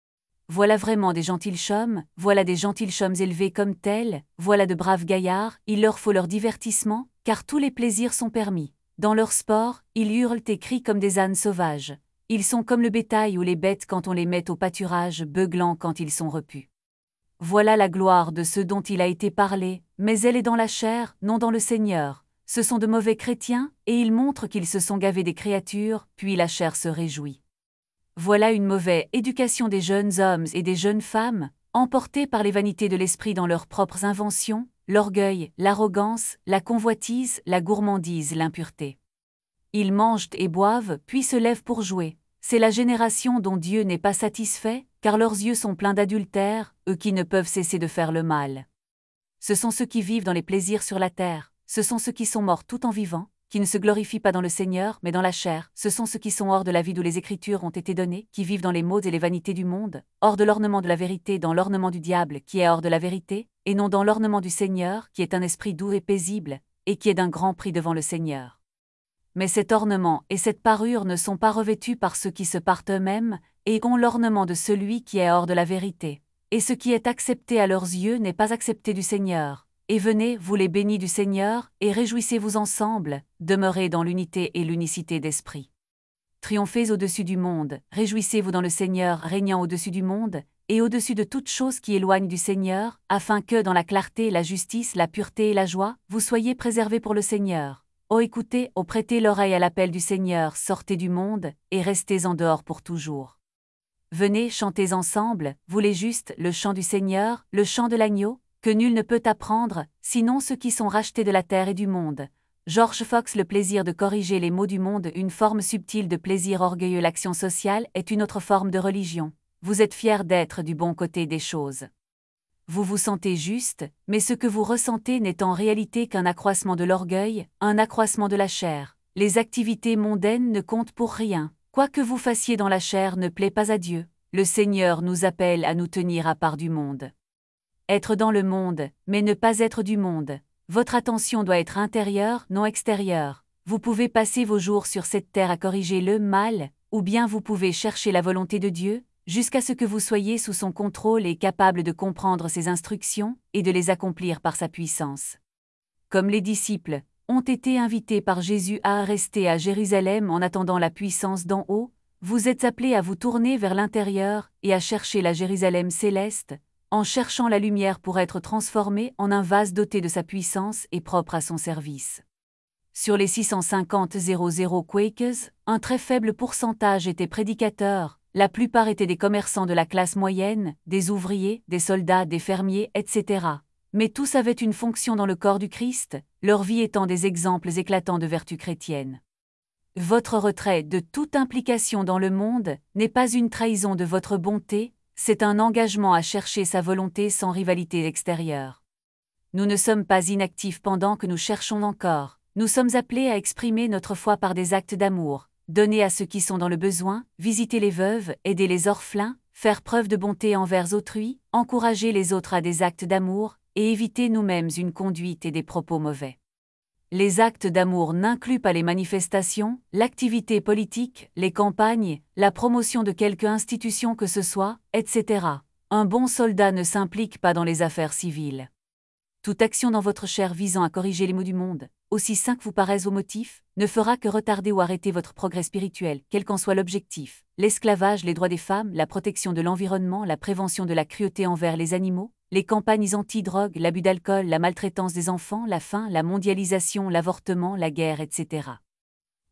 Voilà vraiment des gentilshommes, voilà des gentilshommes élevés comme tels, voilà de braves gaillards, il leur faut leur divertissement, car tous les plaisirs sont permis. Dans leur sport, ils hurlent et crient comme des ânes sauvages. Ils sont comme le bétail ou les bêtes quand on les met au pâturage, beuglant quand ils sont repus. Voilà la gloire de ceux dont il a été parlé, mais elle est dans la chair, non dans le Seigneur. Ce sont de mauvais chrétiens, et ils montrent qu'ils se sont gavés des créatures, puis la chair se réjouit. Voilà une mauvaise éducation des jeunes hommes et des jeunes femmes, emportés par les vanités de l'esprit dans leurs propres inventions, l'orgueil, l'arrogance, la convoitise, la gourmandise, l'impureté. Ils mangent et boivent, puis se lèvent pour jouer. C'est la génération dont Dieu n'est pas satisfait, car leurs yeux sont pleins d'adultère, eux qui ne peuvent cesser de faire le mal. Ce sont ceux qui vivent dans les plaisirs sur la terre, ce sont ceux qui sont morts tout en vivant, qui ne se glorifient pas dans le Seigneur, mais dans la chair, ce sont ceux qui sont hors de la vie d'où les Écritures ont été données, qui vivent dans les modes et les vanités du monde, hors de l'ornement de la vérité, dans l'ornement du diable, qui est hors de la vérité, et non dans l'ornement du Seigneur, qui est un esprit doux et paisible, et qui est d'un grand prix devant le Seigneur. Mais cet ornement et cette parure ne sont pas revêtus par ceux qui se partent eux-mêmes, et ont l'ornement de celui qui est hors de la vérité. Et ce qui est accepté à leurs yeux n'est pas accepté du Seigneur. Et venez, vous les bénis du Seigneur, et réjouissez-vous ensemble, demeurez dans l'unité et l'unicité d'esprit. Triomphez au-dessus du monde, réjouissez-vous dans le Seigneur régnant au-dessus du monde, et au-dessus de toute chose qui éloigne du Seigneur, afin que dans la clarté, la justice, la pureté et la joie, vous soyez préservés pour le Seigneur. Ô écoutez, ô prêtez l'oreille à l'appel du Seigneur, sortez du monde, et restez en dehors pour toujours. Venez, chantez ensemble, vous les justes, le chant du Seigneur, le chant de l'agneau, que nul ne peut apprendre, sinon ceux qui sont rachetés de la terre et du monde. George Fox. Le plaisir de corriger les maux du monde, une forme subtile de plaisir orgueilleux. L'action sociale est une autre forme de religion. Vous êtes fiers d'être du bon côté des choses. Vous vous sentez juste, mais ce que vous ressentez n'est en réalité qu'un accroissement de l'orgueil, un accroissement de la chair. Les activités mondaines ne comptent pour rien. Quoi que vous fassiez dans la chair ne plaît pas à Dieu. Le Seigneur nous appelle à nous tenir à part du monde. Être dans le monde, mais ne pas être du monde. Votre attention doit être intérieure, non extérieure. Vous pouvez passer vos jours sur cette terre à corriger le mal, ou bien vous pouvez chercher la volonté de Dieu, jusqu'à ce que vous soyez sous son contrôle et capable de comprendre ses instructions et de les accomplir par sa puissance. Comme les disciples ont été invités par Jésus à rester à Jérusalem en attendant la puissance d'en haut, vous êtes appelés à vous tourner vers l'intérieur et à chercher la Jérusalem céleste, en cherchant la lumière pour être transformé en un vase doté de sa puissance et propre à son service. Sur les 650 00 Quakers, un très faible pourcentage étaient prédicateurs. La plupart étaient des commerçants de la classe moyenne, des ouvriers, des soldats, des fermiers, etc. Mais tous avaient une fonction dans le corps du Christ, leur vie étant des exemples éclatants de vertu chrétienne. Votre retrait de toute implication dans le monde n'est pas une trahison de votre bonté, c'est un engagement à chercher sa volonté sans rivalité extérieure. Nous ne sommes pas inactifs pendant que nous cherchons encore, nous sommes appelés à exprimer notre foi par des actes d'amour. Donner à ceux qui sont dans le besoin, visiter les veuves, aider les orphelins, faire preuve de bonté envers autrui, encourager les autres à des actes d'amour, et éviter nous-mêmes une conduite et des propos mauvais. Les actes d'amour n'incluent pas les manifestations, l'activité politique, les campagnes, la promotion de quelque institution que ce soit, etc. Un bon soldat ne s'implique pas dans les affaires civiles. Toute action dans votre chair visant à corriger les maux du monde, aussi sain que vous paraissent vos motifs, ne fera que retarder ou arrêter votre progrès spirituel, quel qu'en soit l'objectif. L'esclavage, les droits des femmes, la protection de l'environnement, la prévention de la cruauté envers les animaux, les campagnes anti-drogue, l'abus d'alcool, la maltraitance des enfants, la faim, la mondialisation, l'avortement, la guerre, etc.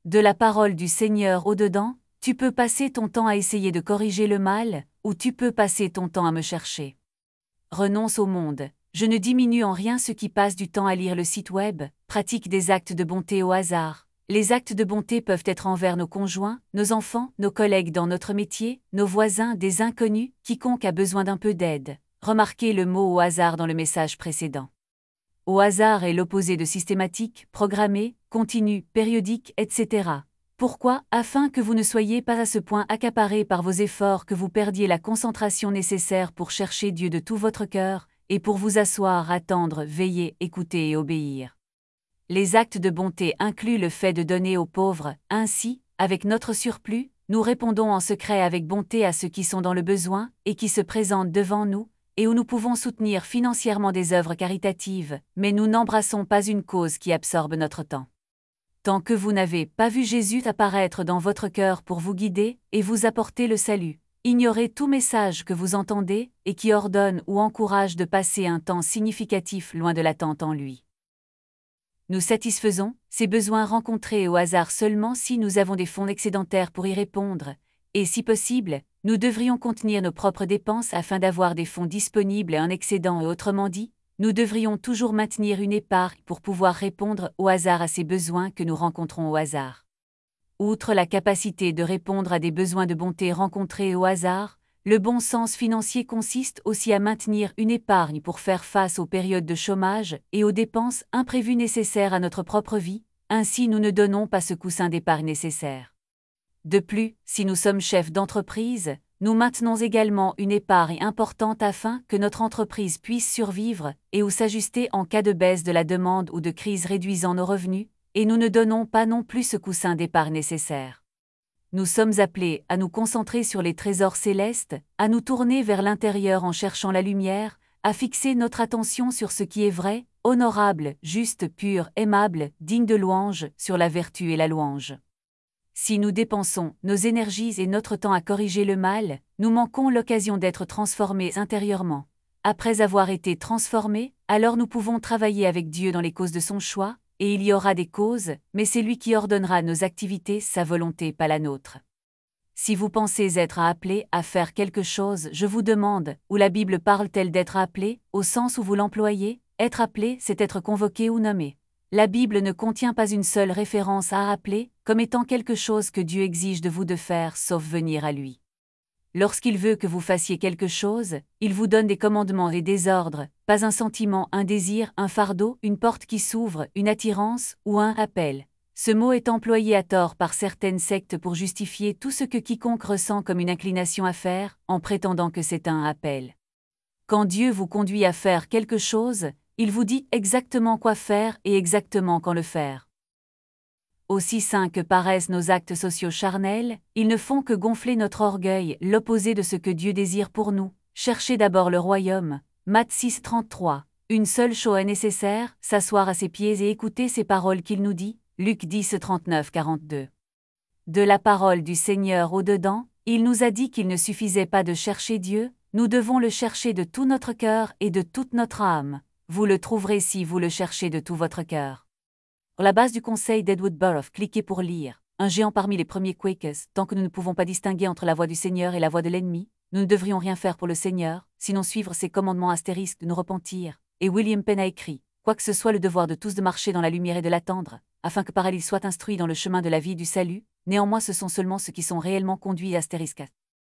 De la parole du Seigneur au-dedans, tu peux passer ton temps à essayer de corriger le mal, ou tu peux passer ton temps à me chercher. Renonce au monde. Je ne diminue en rien ceux qui passent du temps à lire le site web, pratiquent des actes de bonté au hasard. Les actes de bonté peuvent être envers nos conjoints, nos enfants, nos collègues dans notre métier, nos voisins, des inconnus, quiconque a besoin d'un peu d'aide. Remarquez le mot au hasard dans le message précédent. Au hasard est l'opposé de systématique, programmé, continu, périodique, etc. Pourquoi? Afin que vous ne soyez pas à ce point accaparé par vos efforts que vous perdiez la concentration nécessaire pour chercher Dieu de tout votre cœur, et pour vous asseoir, attendre, veiller, écouter et obéir. Les actes de bonté incluent le fait de donner aux pauvres, ainsi, avec notre surplus, nous répondons en secret avec bonté à ceux qui sont dans le besoin et qui se présentent devant nous, et où nous pouvons soutenir financièrement des œuvres caritatives, mais nous n'embrassons pas une cause qui absorbe notre temps. Tant que vous n'avez pas vu Jésus apparaître dans votre cœur pour vous guider et vous apporter le salut, ignorez tout message que vous entendez et qui ordonne ou encourage de passer un temps significatif loin de l'attente en lui. Nous satisfaisons ces besoins rencontrés au hasard seulement si nous avons des fonds excédentaires pour y répondre, et si possible, nous devrions contenir nos propres dépenses afin d'avoir des fonds disponibles et un excédent, et autrement dit, nous devrions toujours maintenir une épargne pour pouvoir répondre au hasard à ces besoins que nous rencontrons au hasard. Outre la capacité de répondre à des besoins de bonté rencontrés au hasard, le bon sens financier consiste aussi à maintenir une épargne pour faire face aux périodes de chômage et aux dépenses imprévues nécessaires à notre propre vie, ainsi nous ne donnons pas ce coussin d'épargne nécessaire. De plus, si nous sommes chefs d'entreprise, nous maintenons également une épargne importante afin que notre entreprise puisse survivre et ou s'ajuster en cas de baisse de la demande ou de crise réduisant nos revenus, et nous ne donnons pas non plus ce coussin d'épargne nécessaire. Nous sommes appelés à nous concentrer sur les trésors célestes, à nous tourner vers l'intérieur en cherchant la lumière, à fixer notre attention sur ce qui est vrai, honorable, juste, pur, aimable, digne de louange, sur la vertu et la louange. Si nous dépensons nos énergies et notre temps à corriger le mal, nous manquons l'occasion d'être transformés intérieurement. Après avoir été transformés, alors nous pouvons travailler avec Dieu dans les causes de son choix, et il y aura des causes, mais c'est lui qui ordonnera nos activités, sa volonté, pas la nôtre. Si vous pensez être appelé à faire quelque chose, je vous demande, où la Bible parle-t-elle d'être appelé, au sens où vous l'employez? Être appelé, c'est être convoqué ou nommé. La Bible ne contient pas une seule référence à appeler, comme étant quelque chose que Dieu exige de vous de faire, sauf venir à lui. Lorsqu'il veut que vous fassiez quelque chose, il vous donne des commandements et des ordres, pas un sentiment, un désir, un fardeau, une porte qui s'ouvre, une attirance ou un appel. Ce mot est employé à tort par certaines sectes pour justifier tout ce que quiconque ressent comme une inclination à faire, en prétendant que c'est un appel. Quand Dieu vous conduit à faire quelque chose, il vous dit exactement quoi faire et exactement quand le faire. Aussi saints que paraissent nos actes sociaux charnels, ils ne font que gonfler notre orgueil, l'opposé de ce que Dieu désire pour nous. Cherchez d'abord le royaume. Matthieu 6, 33. Une seule chose est nécessaire, s'asseoir à ses pieds et écouter ses paroles qu'il nous dit. Luc 10, 39, 42. De la parole du Seigneur au-dedans, il nous a dit qu'il ne suffisait pas de chercher Dieu, nous devons le chercher de tout notre cœur et de toute notre âme. Vous le trouverez si vous le cherchez de tout votre cœur. Sur la base du conseil d'Edward Burroughs, cliquez pour lire. Un géant parmi les premiers Quakers, tant que nous ne pouvons pas distinguer entre la voix du Seigneur et la voix de l'ennemi, nous ne devrions rien faire pour le Seigneur, sinon suivre ses commandements astérisques de nous repentir. Et William Penn a écrit, quoi que ce soit le devoir de tous de marcher dans la lumière et de l'attendre, afin que par elle ils soient instruits dans le chemin de la vie et du salut, néanmoins ce sont seulement ceux qui sont réellement conduits astérisque.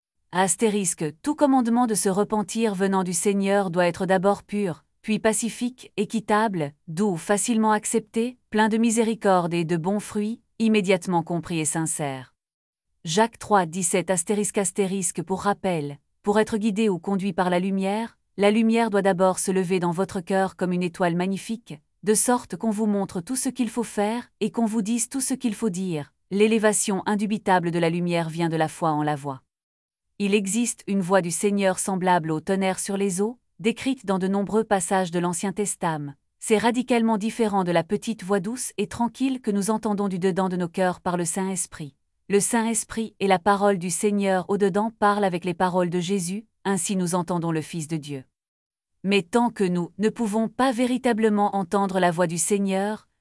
Tout commandement de se repentir venant du Seigneur doit être d'abord pur, puis pacifique, équitable, doux, facilement accepté, plein de miséricorde et de bons fruits, immédiatement compris et sincère. Jacques 3, 17 pour rappel, pour être guidé ou conduit par la lumière doit d'abord se lever dans votre cœur comme une étoile magnifique, de sorte qu'on vous montre tout ce qu'il faut faire et qu'on vous dise tout ce qu'il faut dire. L'élévation indubitable de la lumière vient de la foi en la voix. Il existe une voix du Seigneur semblable au tonnerre sur les eaux, décrite dans de nombreux passages de l'Ancien Testament. C'est radicalement différent de la petite voix douce et tranquille que nous entendons du dedans de nos cœurs par le Saint-Esprit. Le Saint-Esprit et la parole du Seigneur au-dedans parlent avec les paroles de Jésus, ainsi nous entendons le Fils de Dieu. Mais tant que nous ne pouvons pas véritablement entendre la voix du Seigneur,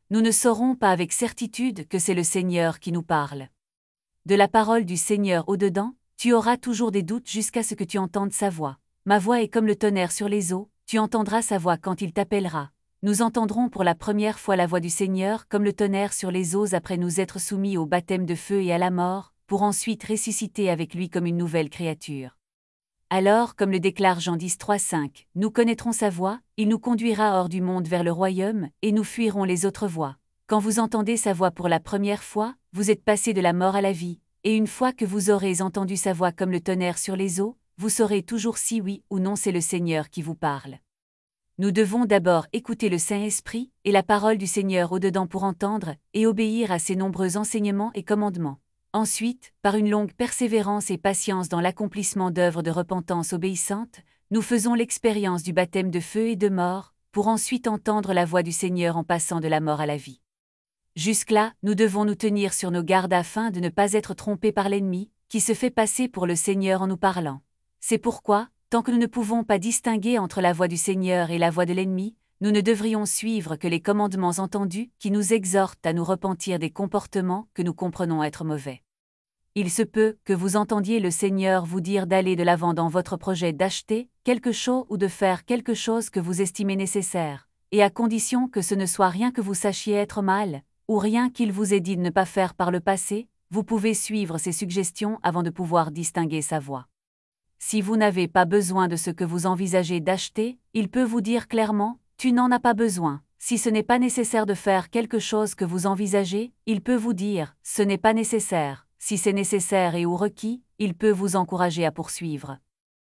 nous ne saurons pas avec certitude que c'est le Seigneur qui nous parle. De la parole du Seigneur au-dedans, tu auras toujours des doutes jusqu'à ce que tu entendes sa voix. Ma voix est comme le tonnerre sur les eaux, tu entendras sa voix quand il t'appellera. Nous entendrons pour la première fois la voix du Seigneur comme le tonnerre sur les eaux après nous être soumis au baptême de feu et à la mort, pour ensuite ressusciter avec lui comme une nouvelle créature. Alors, comme le déclare Jean 10, 3-5, nous connaîtrons sa voix, il nous conduira hors du monde vers le royaume, et nous fuirons les autres voies. Quand vous entendez sa voix pour la première fois, vous êtes passé de la mort à la vie, et une fois que vous aurez entendu sa voix comme le tonnerre sur les eaux, vous saurez toujours si oui ou non c'est le Seigneur qui vous parle. Nous devons d'abord écouter le Saint-Esprit et la parole du Seigneur au-dedans pour entendre et obéir à ses nombreux enseignements et commandements. Ensuite, par une longue persévérance et patience dans l'accomplissement d'œuvres de repentance obéissantes, nous faisons l'expérience du baptême de feu et de mort, pour ensuite entendre la voix du Seigneur en passant de la mort à la vie. Jusque-là, nous devons nous tenir sur nos gardes afin de ne pas être trompés par l'ennemi, qui se fait passer pour le Seigneur en nous parlant. C'est pourquoi, tant que nous ne pouvons pas distinguer entre la voix du Seigneur et la voix de l'ennemi, nous ne devrions suivre que les commandements entendus qui nous exhortent à nous repentir des comportements que nous comprenons être mauvais. Il se peut que vous entendiez le Seigneur vous dire d'aller de l'avant dans votre projet d'acheter quelque chose ou de faire quelque chose que vous estimez nécessaire, et à condition que ce ne soit rien que vous sachiez être mal, ou rien qu'il vous ait dit de ne pas faire par le passé, vous pouvez suivre ses suggestions avant de pouvoir distinguer sa voix. Si vous n'avez pas besoin de ce que vous envisagez d'acheter, il peut vous dire clairement, tu n'en as pas besoin. Si ce n'est pas nécessaire de faire quelque chose que vous envisagez, il peut vous dire, ce n'est pas nécessaire. Si c'est nécessaire et ou requis, il peut vous encourager à poursuivre.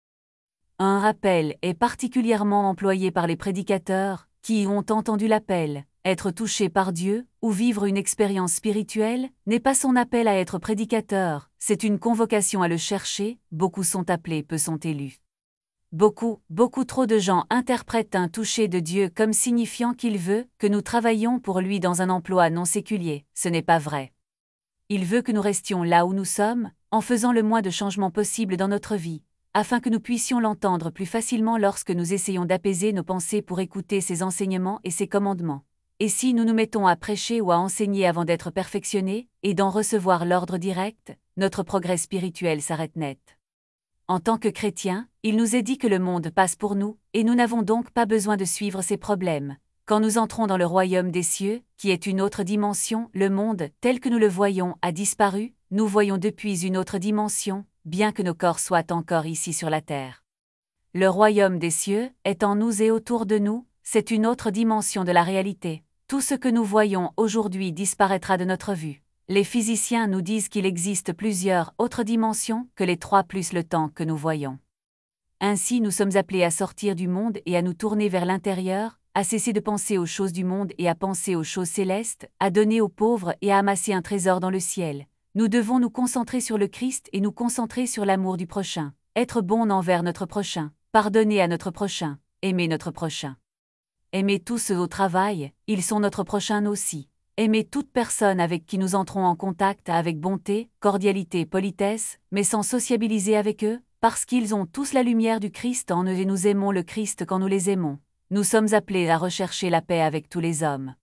Un rappel est particulièrement employé par les prédicateurs, qui ont entendu l'appel. Être touché par Dieu, ou vivre une expérience spirituelle, n'est pas son appel à être prédicateur, c'est une convocation à le chercher, beaucoup sont appelés, peu sont élus. Beaucoup trop de gens interprètent un toucher de Dieu comme signifiant qu'il veut que nous travaillions pour lui dans un emploi non séculier, ce n'est pas vrai. Il veut que nous restions là où nous sommes, en faisant le moins de changements possibles dans notre vie, afin que nous puissions l'entendre plus facilement lorsque nous essayons d'apaiser nos pensées pour écouter ses enseignements et ses commandements. Et si nous nous mettons à prêcher ou à enseigner avant d'être perfectionnés, et d'en recevoir l'ordre direct, notre progrès spirituel s'arrête net. En tant que chrétiens, il nous est dit que le monde passe pour nous, et nous n'avons donc pas besoin de suivre ses problèmes. Quand nous entrons dans le royaume des cieux, qui est une autre dimension, le monde, tel que nous le voyons, a disparu, nous voyons depuis une autre dimension, bien que nos corps soient encore ici sur la terre. Le royaume des cieux est en nous et autour de nous, c'est une autre dimension de la réalité. Tout ce que nous voyons aujourd'hui disparaîtra de notre vue. Les physiciens nous disent qu'il existe plusieurs autres dimensions que les 3 plus le temps que nous voyons. Ainsi nous sommes appelés à sortir du monde et à nous tourner vers l'intérieur, à cesser de penser aux choses du monde et à penser aux choses célestes, à donner aux pauvres et à amasser un trésor dans le ciel. Nous devons nous concentrer sur le Christ et nous concentrer sur l'amour du prochain, être bon envers notre prochain, pardonner à notre prochain, aimer notre prochain. Aimer tous ceux au travail, ils sont notre prochain aussi. Aimer toute personne avec qui nous entrons en contact avec bonté, cordialité, politesse, mais sans sociabiliser avec eux, parce qu'ils ont tous la lumière du Christ en eux et nous aimons le Christ quand nous les aimons. Nous sommes appelés à rechercher la paix avec tous les hommes.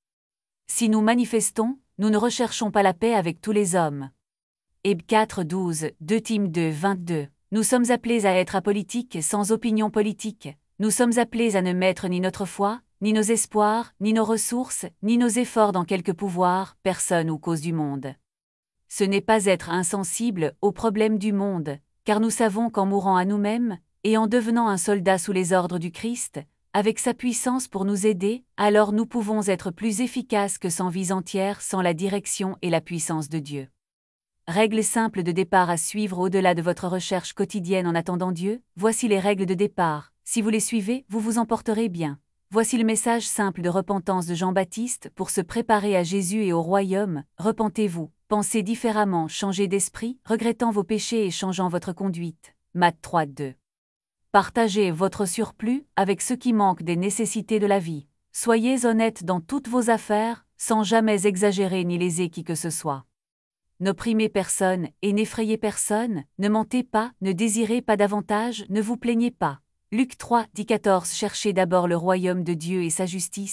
Si nous manifestons, nous ne recherchons pas la paix avec tous les hommes. Héb 4, 12, 2 Tim 2, 22. Nous sommes appelés à être apolitiques sans opinion politique. Nous sommes appelés à ne mettre ni notre foi, ni nos espoirs, ni nos ressources, ni nos efforts dans quelque pouvoir, personne ou cause du monde. Ce n'est pas être insensible aux problèmes du monde, car nous savons qu'en mourant à nous-mêmes, et en devenant un soldat sous les ordres du Christ, avec sa puissance pour nous aider, alors nous pouvons être plus efficaces que sans vie entière sans la direction et la puissance de Dieu. Règles simples de départ à suivre au-delà de votre recherche quotidienne en attendant Dieu, voici les règles de départ, si vous les suivez, vous vous en porterez bien. Voici le message simple de repentance de Jean-Baptiste pour se préparer à Jésus et au royaume, repentez-vous, pensez différemment, changez d'esprit, regrettant vos péchés et changeant votre conduite. Matthieu 3, 2. Partagez votre surplus avec ceux qui manquent des nécessités de la vie. Soyez honnêtes dans toutes vos affaires, sans jamais exagérer ni léser qui que ce soit. N'opprimez personne et n'effrayez personne, ne mentez pas, ne désirez pas davantage, ne vous plaignez pas. Luc 3, 10-14 Cherchez d'abord le royaume de Dieu et sa justice,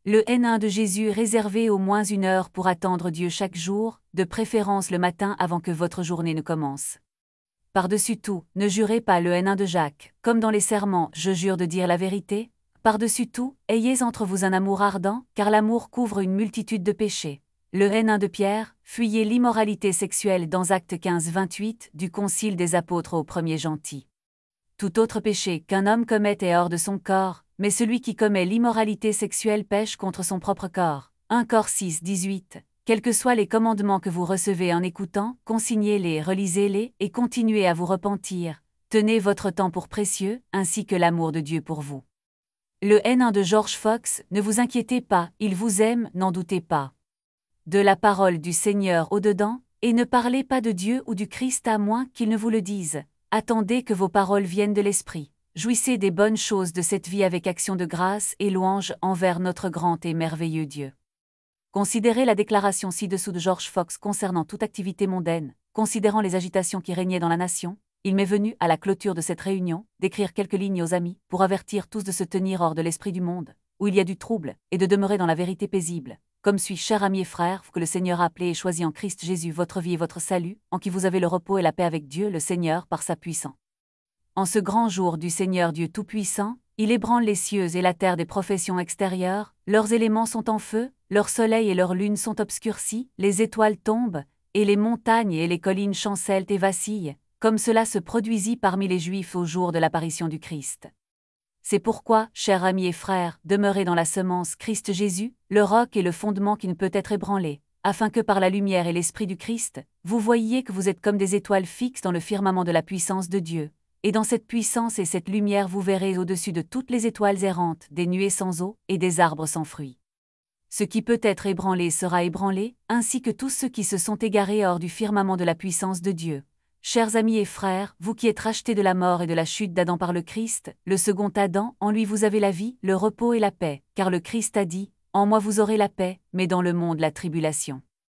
Le N1 de Jésus réservé au moins 1 heure pour attendre Dieu chaque jour, de préférence le matin avant que votre journée ne commence. Par-dessus tout, ne jurez pas le N1 de Jacques, comme dans les serments, je jure de dire la vérité. Par-dessus tout, ayez entre vous un amour ardent, car l'amour couvre une multitude de péchés. Le N1 de Pierre, fuyez l'immoralité sexuelle dans Actes 15-28 du Concile des Apôtres aux premiers gentils. Tout autre péché qu'un homme commet est hors de son corps, mais celui qui commet l'immoralité sexuelle pêche contre son propre corps. 1 Cor 6-18. Quels que soient les commandements que vous recevez en écoutant, consignez-les, relisez-les, et continuez à vous repentir. Tenez votre temps pour précieux, ainsi que l'amour de Dieu pour vous. Le N1 de George Fox, ne vous inquiétez pas, il vous aime, n'en doutez pas. De la parole du Seigneur au-dedans, et ne parlez pas de Dieu ou du Christ à moins qu'il ne vous le dise. Attendez que vos paroles viennent de l'Esprit. Jouissez des bonnes choses de cette vie avec action de grâce et louange envers notre grand et merveilleux Dieu. Considérez la déclaration ci-dessous de George Fox concernant toute activité mondaine. Considérant les agitations qui régnaient dans la nation, il m'est venu, à la clôture de cette réunion, d'écrire quelques lignes aux amis, pour avertir tous de se tenir hors de l'esprit du monde, où il y a du trouble, et de demeurer dans la vérité paisible. Comme suis, chers amis et frères, que le Seigneur a appelé et choisi en Christ Jésus votre vie et votre salut, en qui vous avez le repos et la paix avec Dieu le Seigneur par sa puissance. En ce grand jour du Seigneur Dieu Tout-Puissant, il ébranle les cieux et la terre des professions extérieures, leurs éléments sont en feu, leur soleil et leur lune sont obscurcis, les étoiles tombent, et les montagnes et les collines chancellent et vacillent, comme cela se produisit parmi les Juifs au jour de l'apparition du Christ. C'est pourquoi, chers amis et frères, demeurez dans la semence Christ Jésus, le roc et le fondement qui ne peut être ébranlé, afin que par la lumière et l'Esprit du Christ, vous voyiez que vous êtes comme des étoiles fixes dans le firmament de la puissance de Dieu. Et dans cette puissance et cette lumière vous verrez au-dessus de toutes les étoiles errantes, des nuées sans eau, et des arbres sans fruits. Ce qui peut être ébranlé sera ébranlé, ainsi que tous ceux qui se sont égarés hors du firmament de la puissance de Dieu. Chers amis et frères, vous qui êtes rachetés de la mort et de la chute d'Adam par le Christ, le second Adam, en lui vous avez la vie, le repos et la paix, car le Christ a dit, « En moi vous aurez la paix, mais dans le monde la tribulation. »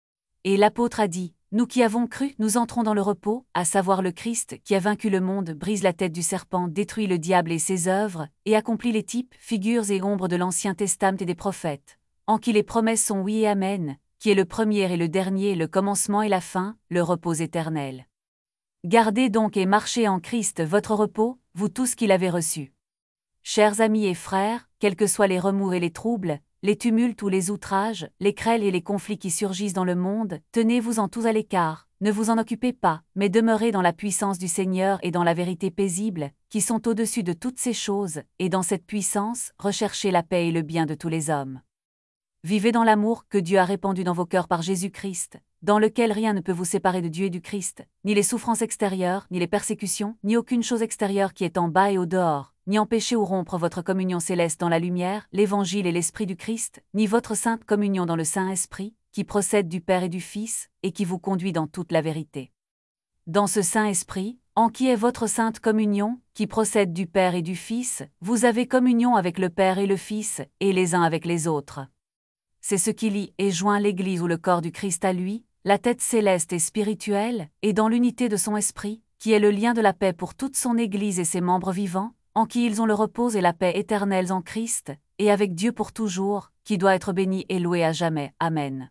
Et l'apôtre a dit, « Nous qui avons cru, nous entrons dans le repos, à savoir le Christ, qui a vaincu le monde, brise la tête du serpent, détruit le diable et ses œuvres, et accomplit les types, figures et ombres de l'Ancien Testament et des prophètes, en qui les promesses sont oui et amen, qui est le premier et le dernier, le commencement et la fin, le repos éternel. Gardez donc et marchez en Christ votre repos, vous tous qui l'avez reçu. » Chers amis et frères, quels que soient les remous et les troubles, les tumultes ou les outrages, les querelles et les conflits qui surgissent dans le monde, tenez-vous-en tous à l'écart, ne vous en occupez pas, mais demeurez dans la puissance du Seigneur et dans la vérité paisible, qui sont au-dessus de toutes ces choses, et dans cette puissance, recherchez la paix et le bien de tous les hommes. Vivez dans l'amour que Dieu a répandu dans vos cœurs par Jésus-Christ, dans lequel rien ne peut vous séparer de Dieu et du Christ, ni les souffrances extérieures, ni les persécutions, ni aucune chose extérieure qui est en bas et au dehors, ni empêcher ou rompre votre communion céleste dans la lumière, l'Évangile et l'Esprit du Christ, ni votre sainte communion dans le Saint-Esprit, qui procède du Père et du Fils, et qui vous conduit dans toute la vérité. Dans ce Saint-Esprit, en qui est votre sainte communion, qui procède du Père et du Fils, vous avez communion avec le Père et le Fils, et les uns avec les autres. C'est ce qui lie et joint l'Église ou le corps du Christ à lui, la tête céleste et spirituelle, et dans l'unité de son esprit, qui est le lien de la paix pour toute son Église et ses membres vivants, en qui ils ont le repos et la paix éternels en Christ, et avec Dieu pour toujours, qui doit être béni et loué à jamais. Amen.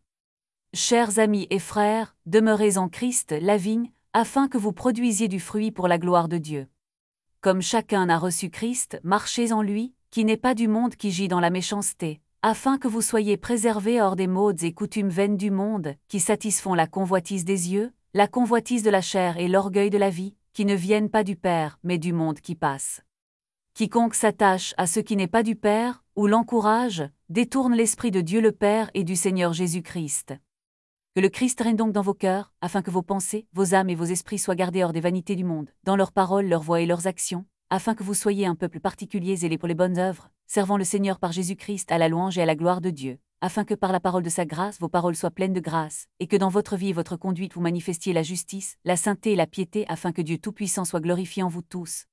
Chers amis et frères, demeurez en Christ, la vigne, afin que vous produisiez du fruit pour la gloire de Dieu. Comme chacun a reçu Christ, marchez en lui, qui n'est pas du monde qui gît dans la méchanceté, afin que vous soyez préservés hors des modes et coutumes vaines du monde, qui satisfont la convoitise des yeux, la convoitise de la chair et l'orgueil de la vie, qui ne viennent pas du Père, mais du monde qui passe. Quiconque s'attache à ce qui n'est pas du Père, ou l'encourage, détourne l'Esprit de Dieu le Père et du Seigneur Jésus-Christ. Que le Christ règne donc dans vos cœurs, afin que vos pensées, vos âmes et vos esprits soient gardés hors des vanités du monde, dans leurs paroles, leurs voix et leurs actions, afin que vous soyez un peuple particulier zélé pour les bonnes œuvres, servant le Seigneur par Jésus-Christ à la louange et à la gloire de Dieu, afin que par la parole de sa grâce vos paroles soient pleines de grâce, et que dans votre vie et votre conduite vous manifestiez la justice, la sainteté et la piété, afin que Dieu Tout-Puissant soit glorifié en vous tous.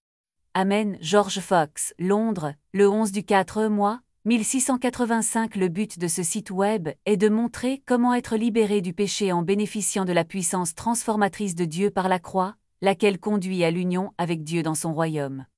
Amen. George Fox, Londres, le 11 du 4 mois, 1685. Le but de ce site web est de montrer comment être libéré du péché en bénéficiant de la puissance transformatrice de Dieu par la croix, laquelle conduit à l'union avec Dieu dans son royaume.